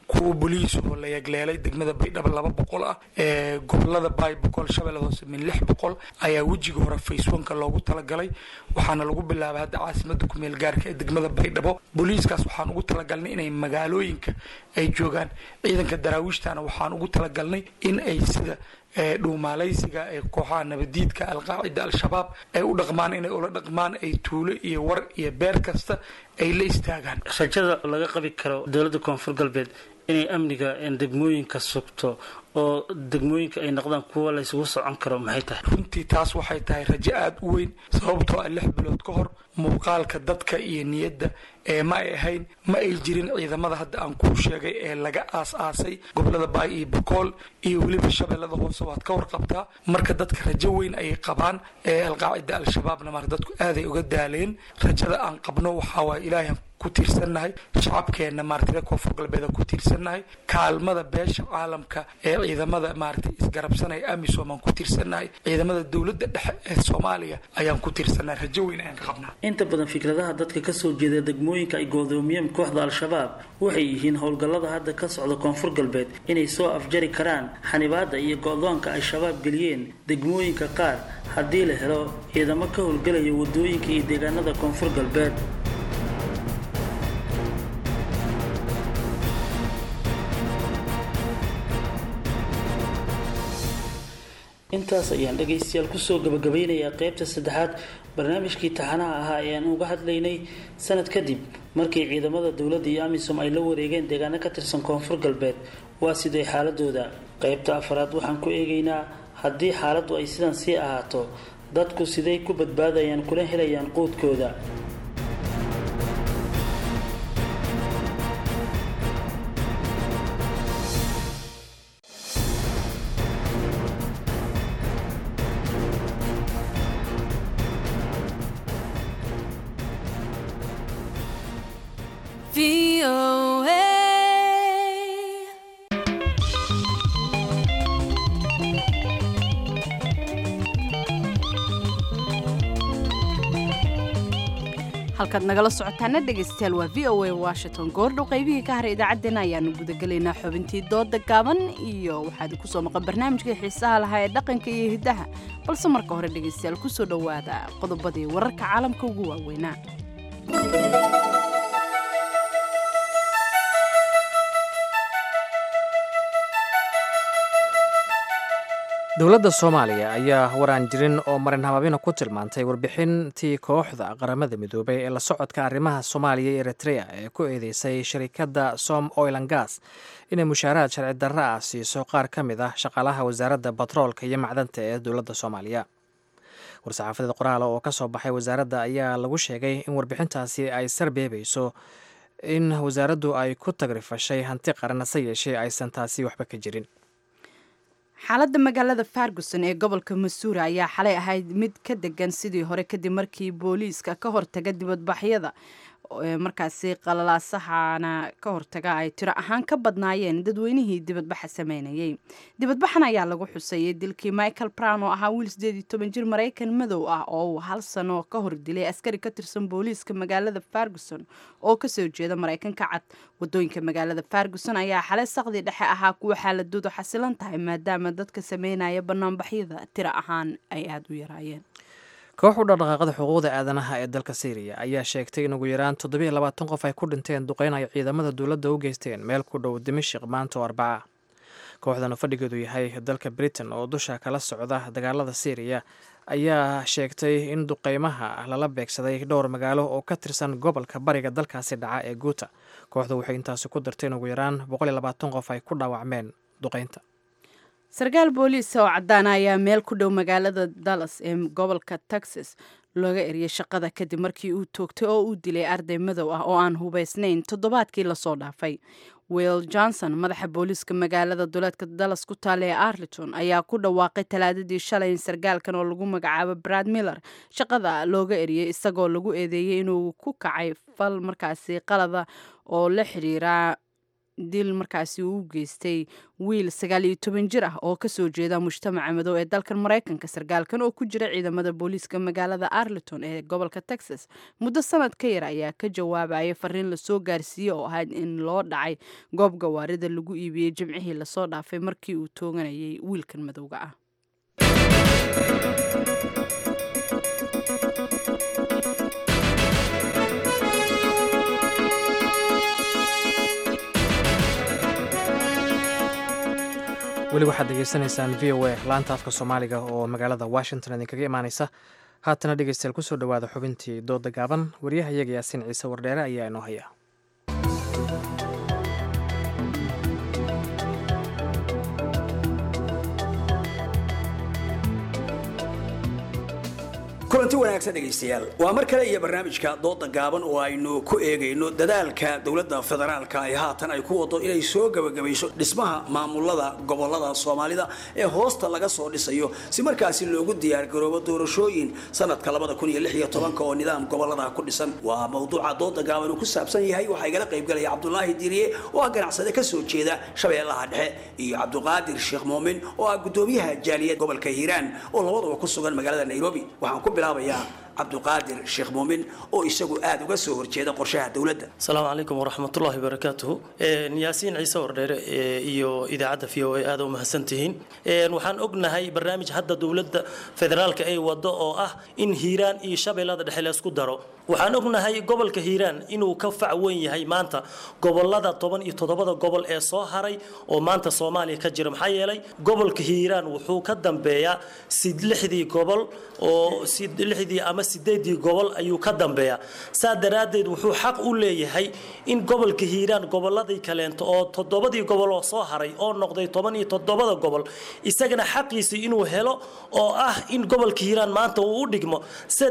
kuwa boliis oo la yagleelay degmada baydhabo 200 ah gobolada baay boqol shabeellada hoose min 600 ayaa wejiga hore Facebook loogu talagalay waxaana lagu bilaabay hadda caasimada ku meel gaarka ee degmada baydhabo booliiskaas waxaan ugu talagalnay inay magaalooyinka ay joogaan ciidanka daraawiishtaana waxaan ugu talagalnay in ay sida dhuumaalaysiga ee kooxaha nabadiidka alqaacida al-shabaab ay u dhaqmaan inay ula dhaqmaan ay tuulo iyo war iyo beer kasta ay la istaagaan rajada laga qabi karo dowladda koonfur galbeed inay amniga degmooyinka sugto oo degmooyinka ay noqdaan kuwa la isugu socon karo maxay tahay runtii taas waxay tahay rajo aad u weyn sababtoo ah 6 bilood ka hor muuqaalka dadka iyo niyadda ma ay ahayn ma ay jirin ciidamada hadda aan ku sheegay ee laga aas-aasay gobolada baay iyo boqol iyo weliba shabeellada hoose waad ka warqabtaa marka dadka rajo weyn ay qabaan alqaacida al-shabaabna mar dadku aad ay uga daaleen rajada aan qabno waxa waa ilaahay ku tiirsannahay shacabkeena maartay koonfur galbeed ku tiirsannahay kaalmada beesha caalamka ee ciidamada maartay isgarabsanay amisom aan ku tiirsannahay ciidamada dawladda dhexe ee Soomaaliya ayaan ku tiirsannahay rajo weyn aan qabnaa inta badan fikradaha dadka ka soo jeeda degmooyinka ay go'doomiyeen kooxda al-shabaab waxay yihiin howlgallada hadda ka socda koonfur galbeed inay soo afjari karaan xanibaada iyo go'doonka ay shabaab galiyeen degmooyinka qaar haddii la helo ciidamo ka howlgalaya wadooyinka iyo deegaanada koonfur galbeed intaas ayaan dhageystayaal kusoo gabagabeynayaa qaybta saddexaad barnaamijkii taxanaha ahaa ee aan uga hadlaynay sanad kadib markii ciidamada dowladda iyo amisom ay la wareegeen deegaano ka tirsan koonfur galbeed waa sidee xaaladooda qaybta afraad waxaan ku eegaynaa haddii xaaladdu ay sidan sii ahaato dadku siday ku badbaadayaan kula helayaan quudkooda halkaad nagala socotaana dhegaystayaal waa VOA Washington goordhow qaybihii ka haray idaacaddeenna ayaanu gudagelaynaa xubintii dooda gaaban iyo waxaad ku soo maqan barnaamijkii xiisaha lahaa ee dhaqanka iyo hiddaha balse marka hore dhegaystayaal ku soo dhowaada qodobadii wararka caalamka ugu waaweynaa dowladda Soomaaliya ayaa waraan jirin oo marin habaabina ku tilmaantay warbixintii kooxda qaramada midoobay ee la socodka arrimaha Soomaaliya iyo Eritrea ee ku eedeysay shirkadda Som Oil and Gas inay mushaaraad sharci darro ah siiso qaar ka mid ah shaqaalaha wasaaradda batroolka iyo macdanta ee dowladda Soomaaliya. War-saxaafadeed qoraal oo ka soo baxay wasaaradda ayaa lagu sheegay in warbixintaasi ay sarbeebayso in wasaaraddu ay ku tagrifashay hanti qaran hase yeeshee aysan taasi waxba ka jirin. xaaladda magaalada Ferguson ee gobolka Missouri ayaa xalay ahayd mid ka degan sidii hore kadib markii booliiska ka hortaga dibadbaxyada markaasi qalalaasahaana ka hortaga ay tiro ahaan ka badnaayeen dadweynihii dibadbaxa sameynayay. Dibadbaxan ayaa lagu xusayay dilkii Michael Brown oo ahaa wiil 18 jir Mareykan madow ah oo uu hal sano ka hor dilay askari ka tirsan booliiska magaalada Ferguson oo ka soo jeeda Mareykanka cad. Wadooyinka magaalada Ferguson ayaa xalay saqdi dhexe ahaa kuwa xaaladoodu xasilan tahay maadaama dadka sameynaya banaanbaxyada tiro ahaan ay aad u yaraayeen. koox u dhaqdhaqaaqada xuquuqda aadanaha ee dalka Syria ayaa sheegtay in ugu yaraan 27 qof ay ku dhinteen duqeyn ay ciidamada dowladda u geysteen meel ku dhow Dimashq maanta oo Arbaca. Kooxdan fadhigeedu yahay dalka Britain oo dusha kala socda dagaalada Syria ayaa sheegtay in duqeymaha lala beegsaday dhowr magaalo oo ka tirsan gobolka bariga dalkaasi dhaca ee Ghouta. Kooxdu waxay intaasi ku darteen ugu yaraan 120 qof ay ku dhaawacmeen duqeynta. sarkaal booliis oo cadaan ayaa meel ku dhow magaalada Dallas ee gobolka Texas looga eriyay shaqada kadib markii uu toogtay oo uu dilay arday madow ah oo aan hubaysnayn toddobaadkii la soo dhaafay. Will Johnson madaxa booliiska magaalada duleedka Dallas ku taal ee Arlington ayaa ku dhawaaqay talaadadii shalay in sarkaalkan oo lagu magacaabo Brad Miller shaqada looga eriyay isagoo lagu eedeeyay inuu ku kacay fal markaasi qalada oo la xiriira dil markaasi uu geystay wiil 19 jir ah oo kasoo jeeda mujtamaca madow ee dalkan Mareykanka. Sargaalkan oo ku jira ciidamada booliiska magaalada Arlington ee gobolka Texas muddo sanad ka yar ayaa ka jawaabaya fariin la soo gaarsiiyay oo ahayd in loo dhacay goob gawaarida lagu iibiyay Jimcihii la soo dhaafay markii uu tooganayay wiilkan madowga ah. weli waxaad degeysanaysaan VOA laanta afka Soomaaliga oo magaalada Washington idinkaga imaanaysa. haatana dhegeystayaal ku soo dhawaada xubintii dooda gaaban. wariyahayaga Yaasiin Ciise Wardheere ayaa inoo haya. kulanti wanaagsan dhegeystayaal waa mar kale iyo barnaamijka dooda gaaban oo aynu ku eegayno dadaalka dawladda federaalka ay haatan ay ku wado inay soo gabagabayso dhismaha maamulada gobolada Soomaalida ee hoosta laga soo dhisayo si markaasi loogu diyaar garoobo doorashooyin sanadka 2016 oo nidaam gobolada ku dhisan. waa mawduuca dooda gaaban oo ku saabsan yahay waxa igala qayb galaya Cabdullaahi Diiriye oo ah ganacsade ka soo jeeda Shabeellaha Dhexe iyo Cabduqaadir Sheekh Muumin oo ah gudoomiyaha jaaliyad gobolka Hiiraan oo labadaba ku sugan magaalada Nairobi. waxaan ku bilaabaya Cabduqaadir Sheekh Muumin oo isagu aad uga soo horjeeda qorshaha dawladda. Assalaamu calaykum waraxmatullaahi wabarakaatuh. Yaasiin Ciise Wardheere iyo idaacadda VOA aad u mahadsantihiin. waxaan ognahay barnaamij hadda dawladda federaalka ay wado oo ah in Hiiraan iyo Shabeellada Dhexe la isku daro. waxaan ognahay gobolka Hiiraan inuu ka fac weyn yahay maanta gobolada 17 gobol ee soo haray oo maanta Soomaaliya ka jira. maxaa yeelay gobolka Hiiraan wuxuu ka dambeeyaa 6 gobol oo 6 ama 8 gobol ayuu ka dambeeyaa. saadaradeed wuxuu xaq u leeyahay in gobolka Hiiraan goboladii kaleento oo 7 gobol oo soo haray oo noqday 17 gobol isagana xaqiisa inuu helo oo ah in gobolka Hiiraan maanta uu u dhigmo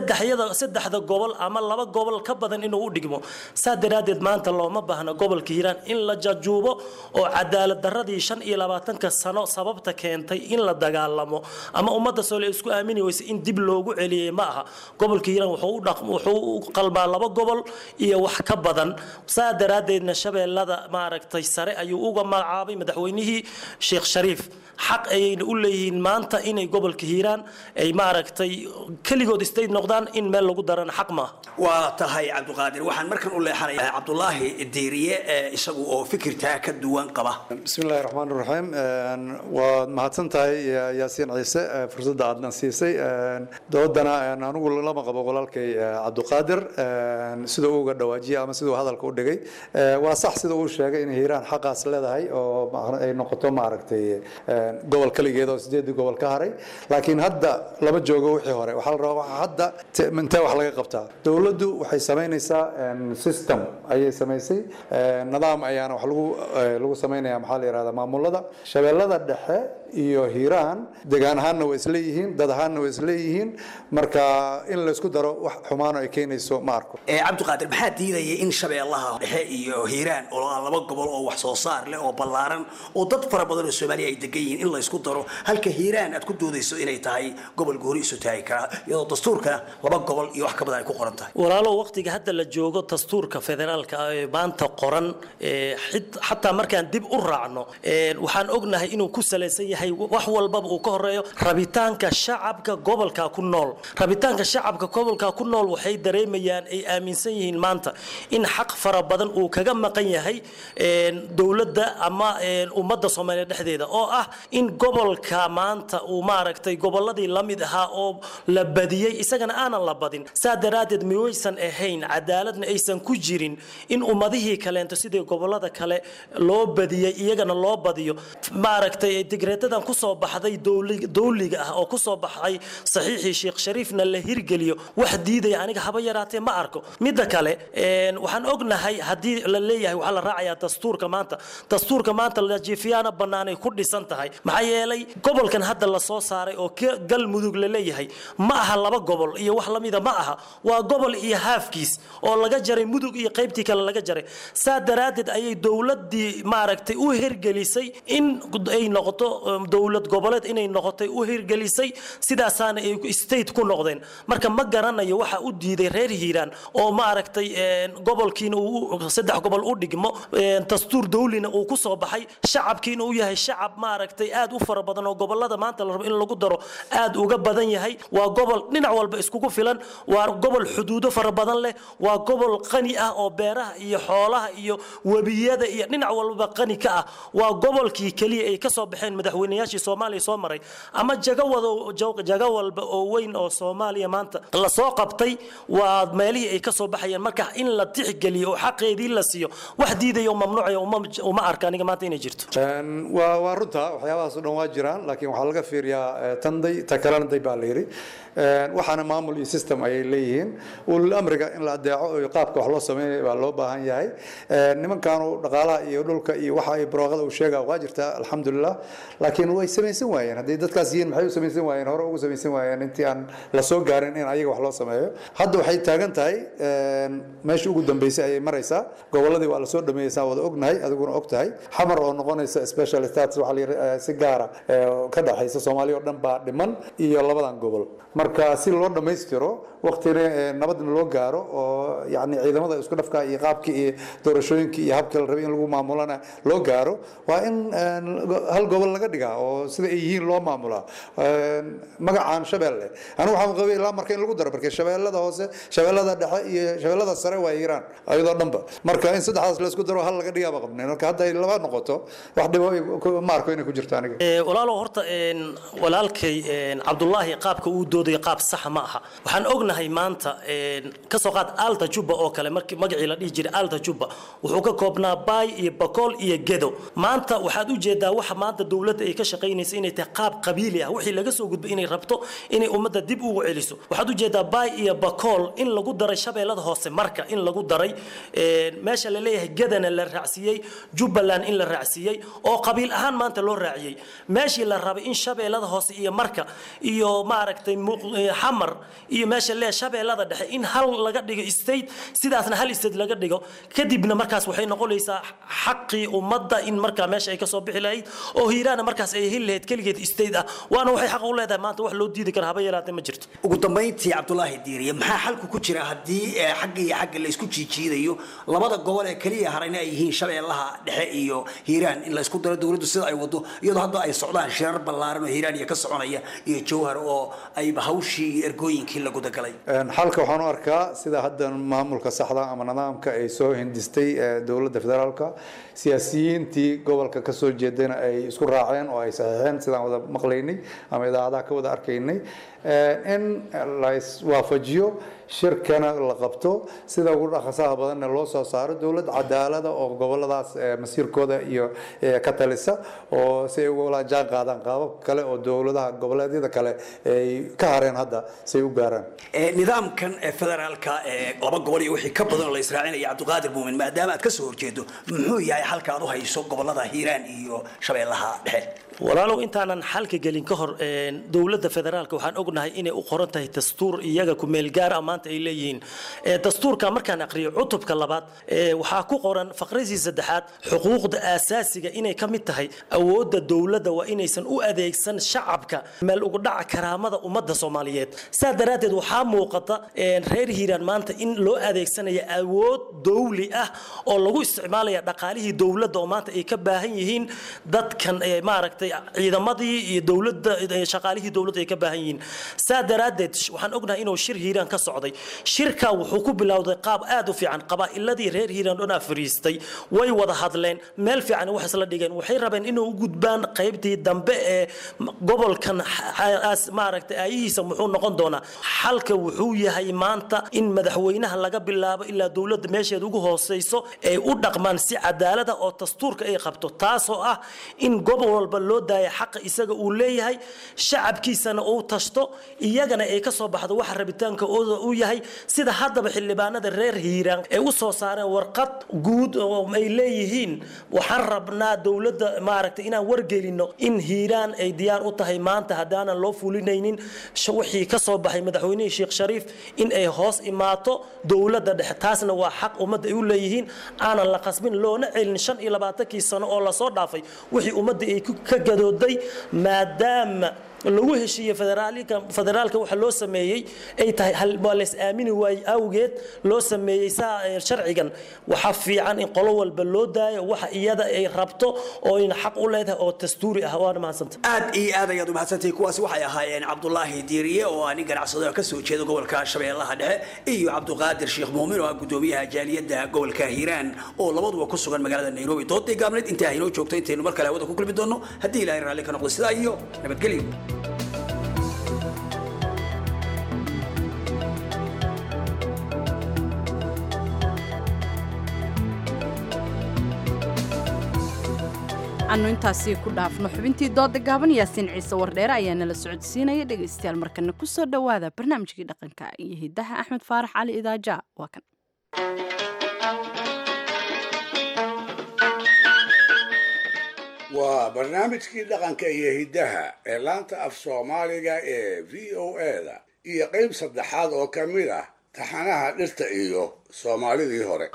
3 gobol ama 2 gobol ka badan inuu u dhigmo. saadaradeed maanta looma baahna gobolka Hiiraan in la jajuubo oo cadaalad daradii 25 sano sababta keentay in la dagaalamo ama ummadda Soomaaliyeed isku aamini waysa in dib loogu celiyay ma aha. gobolka Hiiraan wuxuu u qalbaa 2 gobol iyo wax ka badan. saadaradeedna Shabeellada maaragtay sare ayuu uga magacaabay madaxweynihii Sheekh Shariif. xaq ayayna u leeyihiin maanta inay gobolka Hiiraan ay maaragtay kaligood istayd noqdaan in meel lagu darana xaq ma. waa tahay Cabduqaadir waxaan markan u leexanayaa Cabdullaahi Diiriye isagu oo fikirta ka duwan qaba. bismillaahir rahmaanir rahiim. waa mahadsantahay Yaasiin Ciise fursadda aadna siisay. doodana anigu lama qabo walaalkay Cabduqaadir sida uu uga dhawaajiyay ama sida uu hadalka u dhigay. waa sax sida uu sheegay in Hiiraan xaqaas leedahay oo ay noqoto maaragtay gobol kaligeed oo 8 gobol ka haray. laakiin hadda lama joogo wixii hore. waxa la rabaa hadda intee wax laga qabtaa. dawladdu waxay sameynaysaa system ayay sameysay nidaam ayaana wax lagu sameeynaya maxaa la yiraahdaa maamulada Shabeellada Dhexe iyo Hiiraan deegaan ahaanna way isla yihiin dad ahaanna way isla yihiin marka in la isku daro wax xumaano ay keenayso ma arko. Cabduqaadir maxaa diidaya in Shabeellaha Dhexe iyo Hiiraan oo 2 gobol oo wax soo saar leh oo ballaaran oo dad fara badan oo Soomaaliya ay degan yihiin in la isku daro halka Hiiraan aad ku doodayso inay tahay gobol gooni isu tahay kara iyadoo dastuurka 2 gobol iyo wax ka badan ay ku qoran tahay. walaalo waqtiga hadda la joogo dastuurka federaalka ee maanta qoran xataa markaan dib u raacno waxaan ognahay inuu ku saleysan yahay wax walba uu ka horeeyo rabitaanka shacabka gobolka ku nool. rabitaanka shacabka gobolka ku nool waxay dareemayaan ay aaminsan yihiin maanta in xaq fara badan uu kaga maqan yahay dawladda ama ummadda Soomaaliyeed dhexdeeda oo ah in gobolka maanta uu maaragtay goboladii la mid ahaa oo la badiyay isagana aanan la badin. saadaradeed miyaysan ahayn cadaaladna aysan ku jirin in ummadihii kaleento sidii gobolada kale loo badiyay iyagana loo badiyo maaragtay digreetadan ku soo baxday dawliga ah oo ku soo baxay saxiixii Sheekh Shariifna la hirgeliyo wax diiday aniga haba yaraatee ma arko. midda kale waxaan ognahay hadii la leeyahay waxa la raacayaa dastuurka maanta la jiifiyana banaanay ku dhisan tahay. maxaa yeelay gobolkan hadda la soo saaray oo galmudug la leeyahay ma aha 2 gobol iyo wax lamida ma aha waa gobol gobol iyo haafkiis oo laga jaray mudug iyo qaybtii kale laga jaray saa daraadeed ayay dowladii maaragtay u hirgelisay in ay noqoto dowlad goboleed inay noqotay u hirgelisay sidaasaana ay state ku noqdeen marka ma garanayo waxa u diiday reer hiiraan oo maaragtay gobolkiina uu saddex gobol u dhigmo dastuur dawlina uu ku soo baxay shacabkiina uu yahay shacab maaragtay aad u fara badan oo gobolada maanta la rabo in lagu daro aad uga badan yahay waa gobol dhinac walba iskugu filan waa gobol xuduudo fara badan leh waa gobol qani ah oo beeraha iyo xoolaha iyo wabiyada iyo dhinac walba qani ka ah waa gobolkii kaliya ay ka soo baxeen madaxweynayaashii Soomaaliya soo maray ama jaga walba oo weyn oo Soomaaliya maanta la soo qabtay waa meelihii ay ka soo baxayeen marka in la tixgeliyo oo xaqeedii la siiyo wax diidayo mamnuucayo uma arka aniga maanta inay jirto waa runta waxyaabahaas oo dhan waa jiraan laakiin waxaa laga fiiriyaa tanday takalaanday baa la yiri waxaana maamul iyo system ay leeyihiin ulul amriga in la adeeco oo qaabka wax loo sameeyo baa loo baahan yahay nimankaanu dhaqaalaha iyo dhulka iyo waxa ay barwaaqada u sheegaa waa jirta alxamdulillah laakiin way sameeysan waayeen haddii dadkaas yihiin maxay u sameeysan waayeen hore ugu sameeysan waayeen intii aan la soo gaarin in ayaga wax loo sameeyo hadda waxay taagan tahay meeshii ugu dambeysay ay maraysaa goboladii waa la soo dhameeyay wada ognahay adiguna og tahay xamar oo noqonaysa special status waxa la si gaara ka dhaxaysa Soomaaliya oo dhan baa dhiman iyo labadan gobol marka si loo dhameystiro waqtiga nabadna loo gaaro oo yaani ciidamada isku dhafka iyo qaabkii iyo doorashooyinkii iyo habka la rabay in lagu maamulana loo gaaro waa in hal gobol laga dhigaa oo sida ay yihiin loo maamulaa magacaan Shabeelle anu waxaan qabay ilaa marka in lagu daro marka Shabeellada hoose Shabeellada dhexe iyo Shabeellada sare waa Hiiraan ayadoo dhanba marka in saddexdaas la isku daro hal laga dhigaa qabnay marka hadda ay laba noqoto wax dhibo ma arko inay ku jirto aniga walaalo horta walaalkay Cabdullaahi qaabka uu dooday qaab sax ma aha waxaan ognahay maanta ka soo qaad Alta Juba oo kale markii magacii la dhigi jiray Alta Juba wuxuu ka koobnaa Bay iyo Bakool iyo Gedo maanta waxaad u jeedaa waxa maanta dawladda ay ka shaqeynayso inay tahay qaab qabiili ah wixii laga soo gudbay inay rabto inay ummadda dib ugu celiso waxaad u jeedaa Bay iyo Bakool in lagu daray Shabeellada hoose marka in lagu daray meesha la leeyahay Gedana la raacsiiyay Jubbaland in la raacsiiyay oo qabiil ahaan maanta loo raaciyay meeshii la rabay in Shabeellada hoose iyo marka iyo maaragtay xamar iyo meesha la Shabeellada dhexe in hal laga dhigo state sidaasna hal state laga dhigo kadibna markaas waxay noqonaysaa xaqii ummadda in marka meesha ay ka soo bixi lahayd oo Hiiraan markaas ay helayd kaligeed state ah waana waxay xaq u leedahay maanta wax loo diidi karo haba yaraatay ma jirto ugu dambeyntii Cabdullaahi Diiriye maxaa xalku ku jira hadii xaq iyo xaq la isku jiijiidayo labada gobol ee kaliya harayna ay yihiin Shabeellaha dhexe iyo Hiiraan in la isku daro dawladdu sida ay wado iyadoo hadda ay socdaan shirar ballaaran oo Hiiraan iyo ka soconaya iyo Jowhar oo ay hawshii ergooyinkii lagu dagalay xalka waxaan u arkaa sida hadda maamulka saxda ama nidaamka ay soo hindistay dawladda federaalka siyaasiyiintii gobolka ka soo jeedana ay isku raaceen oo ay saxiixeen sidaan wada maqlaynay ama idaacadaha ka wada arkaynay in la iswaafajiyo shirkana la qabto sida ugu dhaqsaha badan loo soo saaro dawlad cadaalad oo goboladaas masiirkooda iyo ka talisa oo si ay uga jaan qaadaan qaabab kale oo dawladaha goboleedyada kale ay ka hareen hadda si u gaaraan nidaamkan federaalka laba gobol iyo wixii ka badan la israacinaya Cabduqaadir Muumin maadaama aad ka soo horjeedo muxuu yahay halka aad u hayso gobolada Hiiraan iyo Shabeellaha dhexe walaalow intaanan xalka gelin ka hor dawladda federaalka waxaan ognahay inay u qoran tahay dastuur iyaga ku meel gaar ah maanta ay leeyihiin dastuurka markaan aqriyo cutubka labaad waxaa ku qoran faqradii saddexaad xuquuqda aasaasiga inay ka mid tahay awoodda dawladda waa inaysan u adeegsan shacabka meel ugu dhaca karaamada ummadda Soomaaliyeed saa daraadeed waxaa muuqata reer Hiiraan maanta in loo adeegsanayo awood dawli ah oo lagu isticmaalayo dhaqaalihii dawladda oo maanta ay ka baahan yihiin dadkan maaragtay ciidamadii iyo dawladda shaqaalihii dawladda ay ka baahan yihiin saa daraadeed waxaan ognahay inuu shir Hiiraan ka socday shirka wuxuu ku bilowday qaab aad u fiican qabaa'iladii reer Hiiraan oo afariistay way wada hadleen meel fiican wax isla dhigeen waxay rabeen inuu u gudbaan qaybtii dambe ee gobolkan maaragtay ayahiisa muxuu noqon doonaa xalka wuxuu yahay maanta in madaxweynaha laga bilaabo ilaa dawladda meesheeda ugu hooseyso ay u dhaqmaan si cadaalad ah oo dastuurka ay qabto taasoo ah in gobol walba loo loo daaya xaqa isaga uu leeyahay shacabkiisana uu tashto iyagana ay ka soo baxdo waxa rabitaanka uu yahay sida haddaba xildhibaanada reer hiiraan ay u soo saareen warqad guud oo ay leeyihiin waxaan rabnaa dowladda maaragtay inaan wargelino in hiiraan ay diyaar u tahay maanta haddaanan loo fulinaynin wixii ka soo baxay madaxweynihii sheekh shariif in ay hoos imaato dowladda dhexe taasna waa xaq ummadda ay u leeyihiin aanan la qasbin loona celin 25 sano oo la soo dhaafay wixii ummadda ay ka gadooday maadaama lagu heshiiyey federaalka waxa loo sameeyey ay tahay lees aamini waay awgeed loo sameeyey sharcigan waxa fiican in qolo walba loo daayo waxa iyada ay rabto oo in xaq u leedahay oo dastuuri ah waana mahadsantahay aad iyo aad ayaad u mahadsantahay kuwaasi waxay ahaayeen cabdulaahi diiriye oo aan ganacsado ka soo jeedo gobolka shabeellaha dhexe iyo cabduqaadir sheekh muumin oo gudoomiyaha jaaliyadda gobolka hiiraan oo labaduba ku sugan magaalada nairobi doodii gaabneed inta ay noo joogto intaynu mar kale wada ku kulmi doono haddii ilaahay raalli ka noqdo sidaa iyo nabadgelyo anu intaasi ku dhaafno xubintii dooda gaaban yaasiin ciise wardheere ayaa nala socodsiinaya dhegaystayaal markana ku soo dhowaada barnaamijkii dhaqanka iyo hidaha axmed faarax cali idaaja waa kan waa barnaamijkii dhaqanka iyo hidaha ee laanta af soomaaliga ee v o a-da iyo qayb saddexaad oo ka mid ah taxanaha dhirta iyo soomaalidii hore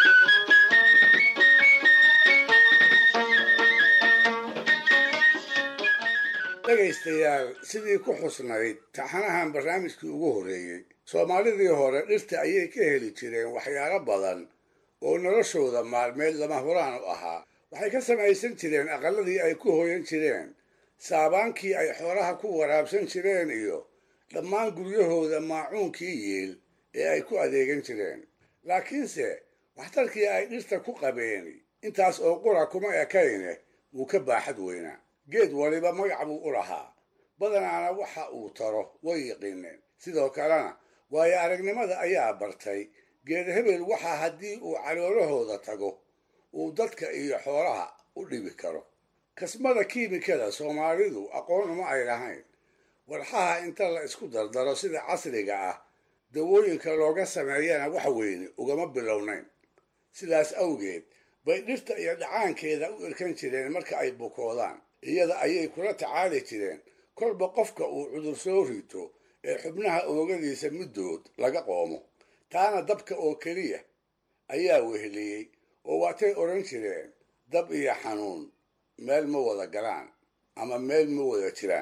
dhegaystayaal sidii ku xusnayd taxanahan barnaamijkii ugu horreeyey soomaalidii hore dhirta ayay ka heli jireen waxyaalo badan oo noloshooda maalmeed lama huraan u ahaa waxay ka samaysan jireen aqalladii ay ku hooyan jireen saabaankii ay xoolaha ku waraabsan jireen iyo dhammaan guryahooda maacuunkii yiil ee ay ku adeegan jireen laakiinse waxtarkii ay dhirta ku qabeen intaas oo qura kuma ekayne wuu ka baaxad weynaa geed waliba magac buu u lahaa badanaana waxa uu taro way yiqiineen sidoo kalena waayo aragnimada ayaa bartay geed hebel waxa haddii uu caloolahooda tago uu dadka iyo xoolaha u dhibi karo kasmada kiimikada soomaalidu aqoon uma ay lahayn walxaha inta la isku dardaro sida casriga ah dawooyinka looga sameeyana wax weyne ugama bilownayn sidaas awgeed bay dhirta iyo dhacaankeeda u irkan jireen marka ay bukoodaan iyada ayay kula tacaali jireen kolba qofka uu cudur soo rito ee xubnaha oogadiisa middood laga qoomo taana dabka oo keliya ayaa weheliyey oo waatay odhan jireen dab iyo xanuun meel ma wada galaan ama meel ma wada jiraan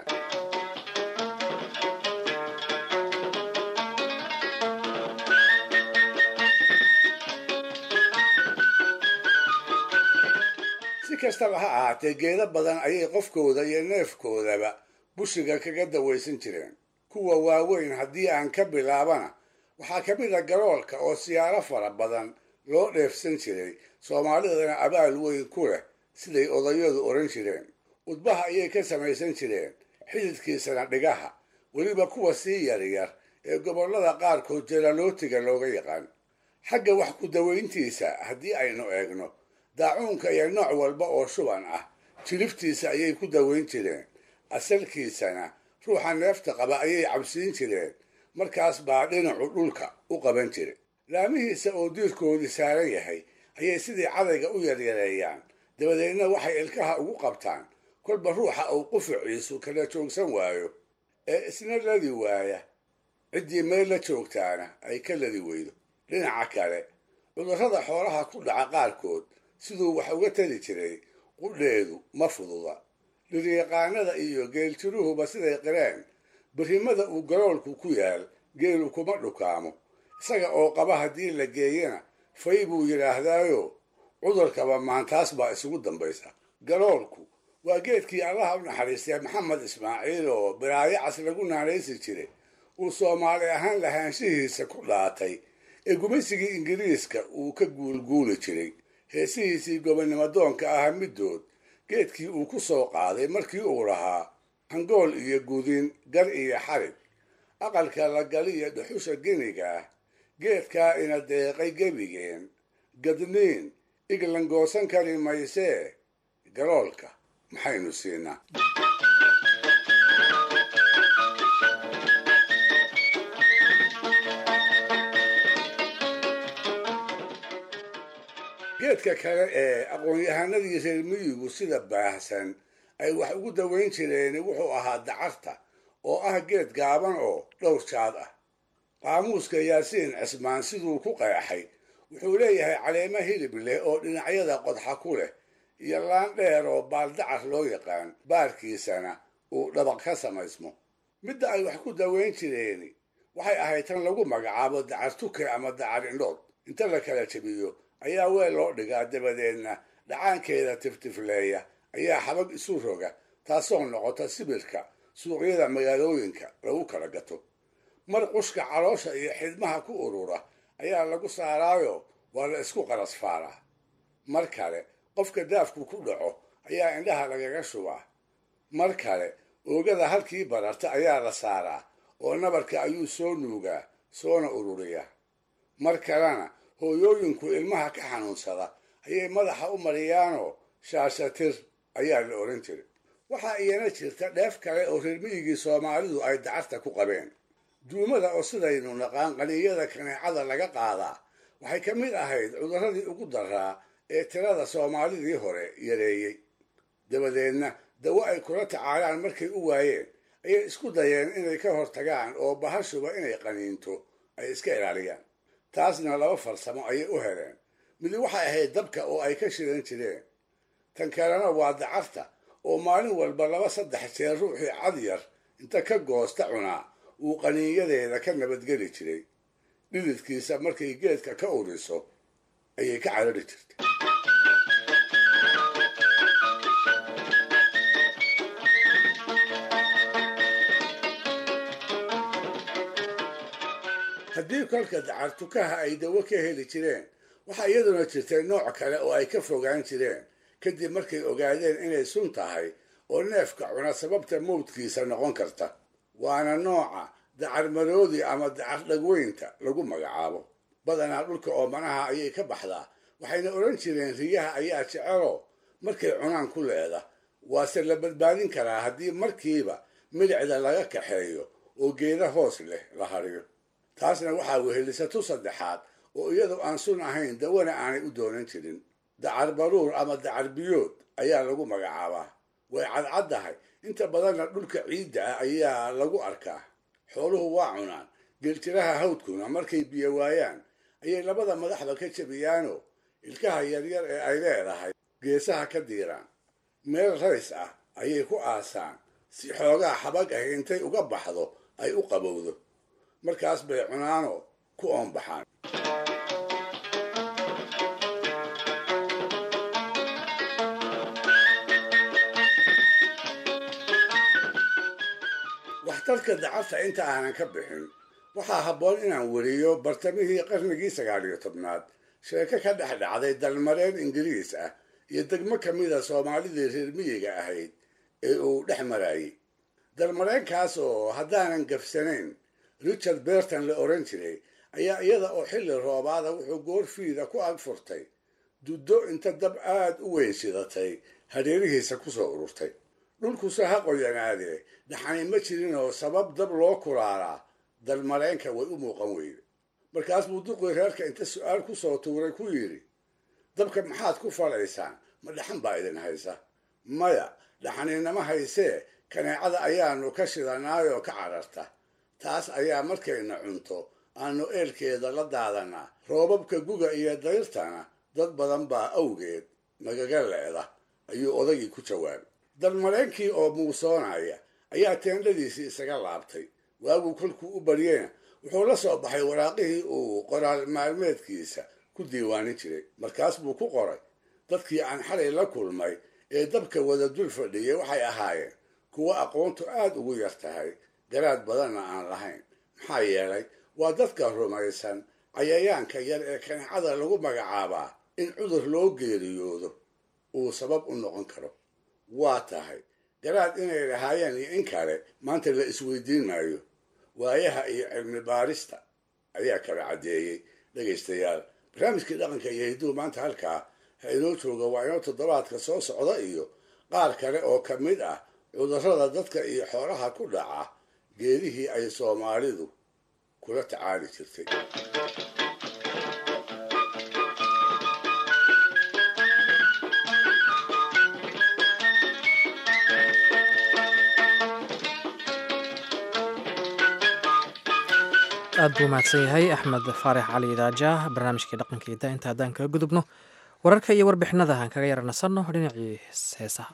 kastaba ha ahaatee geedo badan ayay qofkooda iyo neefkoodaba bushiga kaga dawaysan jireen kuwa waaweyn haddii aan ka bilaabana waxaa ka mid a garoolka oo siyaaro fara badan loo dheefsan jiray soomaalidana abaal weyn ku leh siday odayadu odhan jireen udbaha ayay ka samaysan jireen xididkiisana dhigaha weliba kuwa sii yaryar ee gobollada qaarkood jelalootiga looga yaqaan xagga wax ku dawayntiisa haddii aynu eegno daacuunka iyo nooc walba oo shuban ah jiliftiisa ayay ku dawayn jireen asalkiisana ruuxa neefta qaba ayay cabsiin jireen markaas baa dhinacu dhulka u qaban jiray laamihiisa oo diirkoodii saaran yahay ayay sidii cadayga u yaryareeyaan dabadeedna waxay ilkaha ugu qabtaan kolba ruuxa uu qufuciisu kala joogsan waayo ee isna ladi waaya ciddii meel la joogtaana ay ka ladi weydo dhinaca kale cudurrada xoolaha ku dhaca qaarkood siduu wax uga tali jiray qudheedu ma fududa liryaqaanada iyo geeltiruhuba siday qireen birrimada uu garoolku ku yaal geelu kuma dhukaamo isaga oo qaba haddii la geeyana fay buu yidhaahdaayo cudurkaba maantaas baa isugu dambaysa garoolku waa geedkii allaha u naxariistay maxamed ismaaciil oo biraayo cas lagu naanaysi jiray uu soomaali ahaan lahaanshihiisa ku dhaatay ee gumaysigii ingiriiska uu ka guulguuli jiray heesihiisii gobonnimodoonka ahaa middood geedkii uu ku soo qaaday markii uu lahaa hangool iyo gudin gar iyo xarig aqalka la galiyo dhuxusha geniga ah geedkaa ina deeqay gebigeen gadniin iglan goosan kari maysee garoolka maxaynu siinaa geedka kale ee aqoon-yahanadii reer miyigu sida baahsan ay wax ugu daweyn jireen wuxuu ahaa dacarta oo ah geed gaaban oo dhowr jaad ah. qaamuuska yaasiin cismaan siduu ku qeexay wuxuu leeyahay caleemo hilib leh oo dhinacyada qodxa ku leh iyo laan dheer oo baaldacar loo yaqaan baarkiisana uu dhabaq ka samaysmo. midda ay wax ku daweyn jireeni waxay ahayd tan lagu magacaabo dacar tuke ama dacar indhood. inta la kala jabiyo ayaa weel loo dhigaa, dabadeedna dhacaankeeda tiftifleeya ayaa xabag isu roga, taasoo noqota sibirka suuqyada magaalooyinka lagu kala gato. mar qushka caloosha iyo xidmaha ku urura ayaa lagu saaraayo waa la isku qarasfaaraa. mar kale qofka daafku ku dhaco ayaa indhaha lagaga shubaa. mar kale oogada halkii bararta ayaa la saaraa oo nabarka ayuu soo nuugaa soona ururiyaa. mar kalena hooyooyinku ilmaha ka xanuunsada ayay madaxa u mariyaanoo shaashatir ayaa la odhan jiray. waxaa iyana jirta dheef kale oo reer miyigii soomaalidu ay dacarta ku qabeen. duumada oo sidaynu naqaan qaniiyada kaneecada laga qaadaa waxay ka mid ahayd cudurradii ugu daraa ee tirada soomaalidii hore yareeyey. dabadeedna dawo ay kula tacaalaan markay u waayeen ayay isku dayeen inay ka hortagaan oo bahashuba inay qaniinto ay iska ilaaliyaan. taasna laba farsamo ayay u heleen. midi waxay ahayd dabka oo ay ka shidan jireen. tan kalena waa dacarta oo maalin walba 2-3 jeer ruuxii cad yar inta ka goosta cunaa uu qaniinyadeeda ka nabadgeli jiray. dhididkiisa markay geedka ka uriso ayay ka carari jirtay. haddii kolka dacar tukaha ay dawo ka heli jireen waxaa iyaduna jirtay nooc kale oo ay ka fogaan jireen kadib markay ogaadeen inay sun tahay oo neefka cuna sababta mawdkiisa noqon karta. waana nooca dacar maroodi ama dacar dhagweynta lagu magacaabo. badanaa dhulka oomanaha ayay ka baxdaa, waxayna odhan jireen riyaha ayaa jeceloo markay cunaan ku leeda. waase la badbaadin karaa haddii markiiba milicda laga kaxeeyo oo geeda hoos leh la hariyo. taasna waxaa wehelisato saddexaad oo iyadoo aan sun ahayn dawana aanay u doonan jirin. dacar baruur ama dacar biyood ayaa lagu magacaabaa. way cadcaddahay, inta badanna dhulka ciidda ah ayaa lagu arkaa. xooluhu waa cunaan. geeltiraha hawdkuna markay biyo waayaan ayay labada madaxba ka jabiyaanoo ilkaha yaryar ee ay leedahay geesaha ka diiraan. meel rays ah ayay ku aasaan si xoogaa xabag ah intay uga baxdo ay u qabowdo. markaas bay cunaanoo ku oonbaxaan. waxtarka dacarta inta aanan ka bixin waxaa habboon inaan weriyo bartamihii qarnigii 19aad sheeko ka dhex dhacday dalmareen ingiriis ah iyo degmo ka mida soomaalidii reer miyiga ahayd ee uu dhex marayay. dalmareenkaas oo haddaanan gafsanayn richard berton la odhan jiray ayaa iyada oo xilli roobaada wuxuu goorfiida ku ag furtay duddo inta dab aad u weyn shidatay hareerihiisa ku soo ururtay. dhulkuse ha qoyanaadee dhaxani ma jirinoo sabab dab loo kulaalaa dalmareenka way u muuqan weyde. markaas buu duqii reerka inta su-aal ku soo tuuray ku yidhi, dabka maxaad ku falaysaan? ma dhaxan baa idin haysa? maya, dhaxaninama haysee kaneecada ayaanu ka shidanaayoo ka cararta. taas ayaa markayna cunto aanu eelkeeda la daadanaa. roobabka guga iyo dayrtana dad badan baa awgeed nagaga leeda, ayuu odagii ku jawaabay. dalmareenkii oo muusoonaya ayaa teendhadiisii isaga laabtay. waaguu kolkuu u baryeyna wuxuu la soo baxay waraaqihii uu qoraal maalmeedkiisa ku diiwaanin jiray. markaas buu ku qoray, dadkii aan xalay la kulmay ee dabka wada dul fadhiyay waxay ahaayeen kuwo aqoontu aad ugu yar tahay, garaad badanna aan lahayn. maxaa yeelay waa dadka rumaysan cayayaanka yar ee kaneecada lagu magacaabaa in cudur loo geeriyoodo uu sabab u noqon karo. waa tahay garaad inay lahaayeen iyo in kale maanta la isweydiin maayo. waayaha iyo cilmi baarista ayaa kala caddeeyey. dhegaystayaal, barnaamijkii dhaqanka iyo hidduu maanta halkaa ha inoo jooga. waa inoo toddobaadka soo socda iyo qaar kale oo ka mid ah cudurrada dadka iyo xoolaha ku dhaca geedihii ay soomaalidu kula tacaali jirtay. aad buu mahadsan yahay axmed faarax cali idaaja barnaamijkii dhaqankiida inta haddaan kaga gudubno wararka iyo warbixinada aan kaga yara nasanno dhinacii heesaha.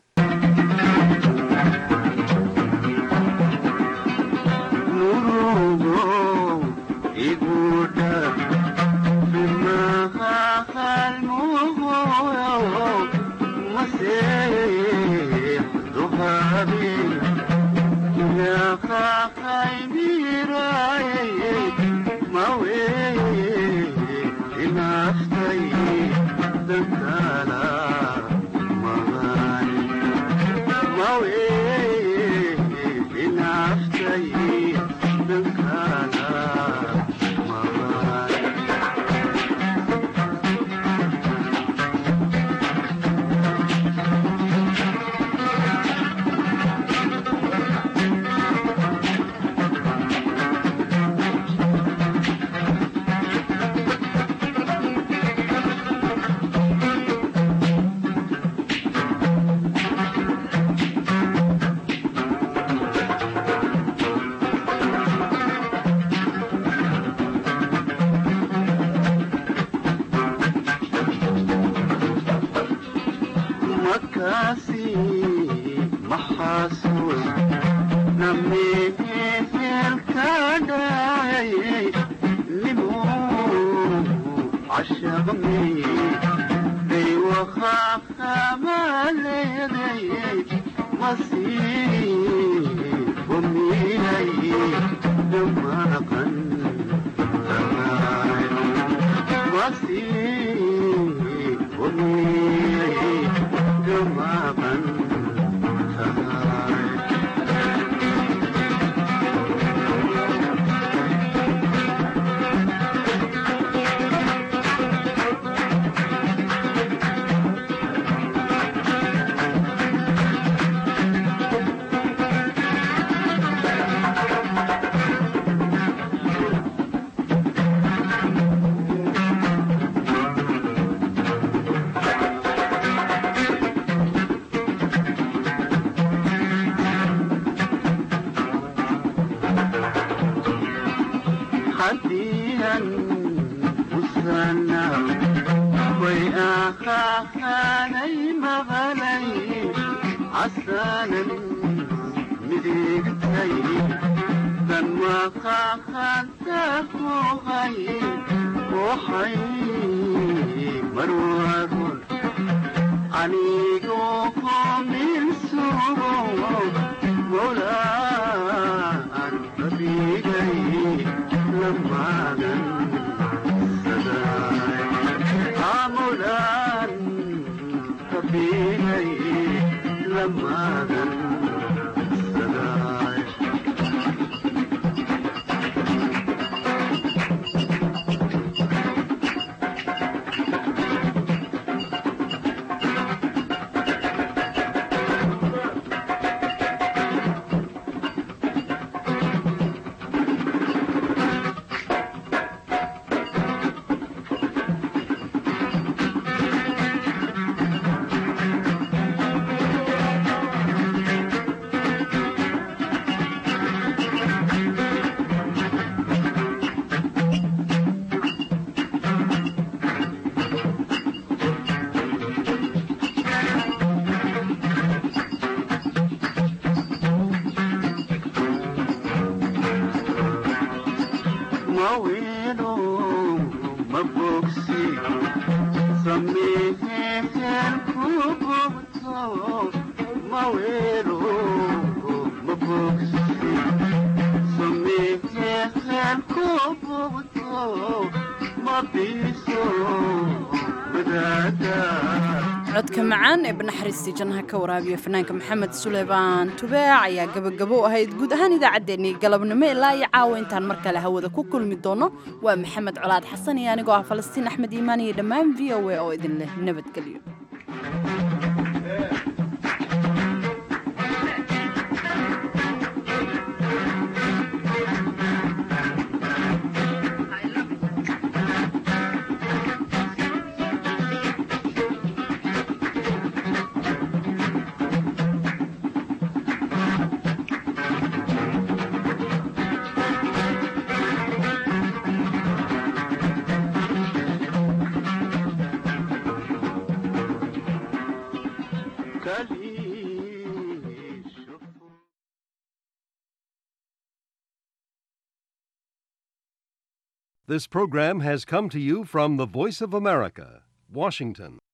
codka macaan ee banaxariistii jannaha ka waraabiya fanaanka maxamed suleymaan tubeec ayaa gabagabo ahayd guud ahaan idaacaddeenii galabnimo ilaa iyo caawa intaan mar kale hawada ku kulmi doono waa maxamed colaad xasan iyo anigoo ah falastiin axmed iimaan iyo dhammaan v o a oo idin leh nabadgelyo This program has come to you from the Voice of America, Washington.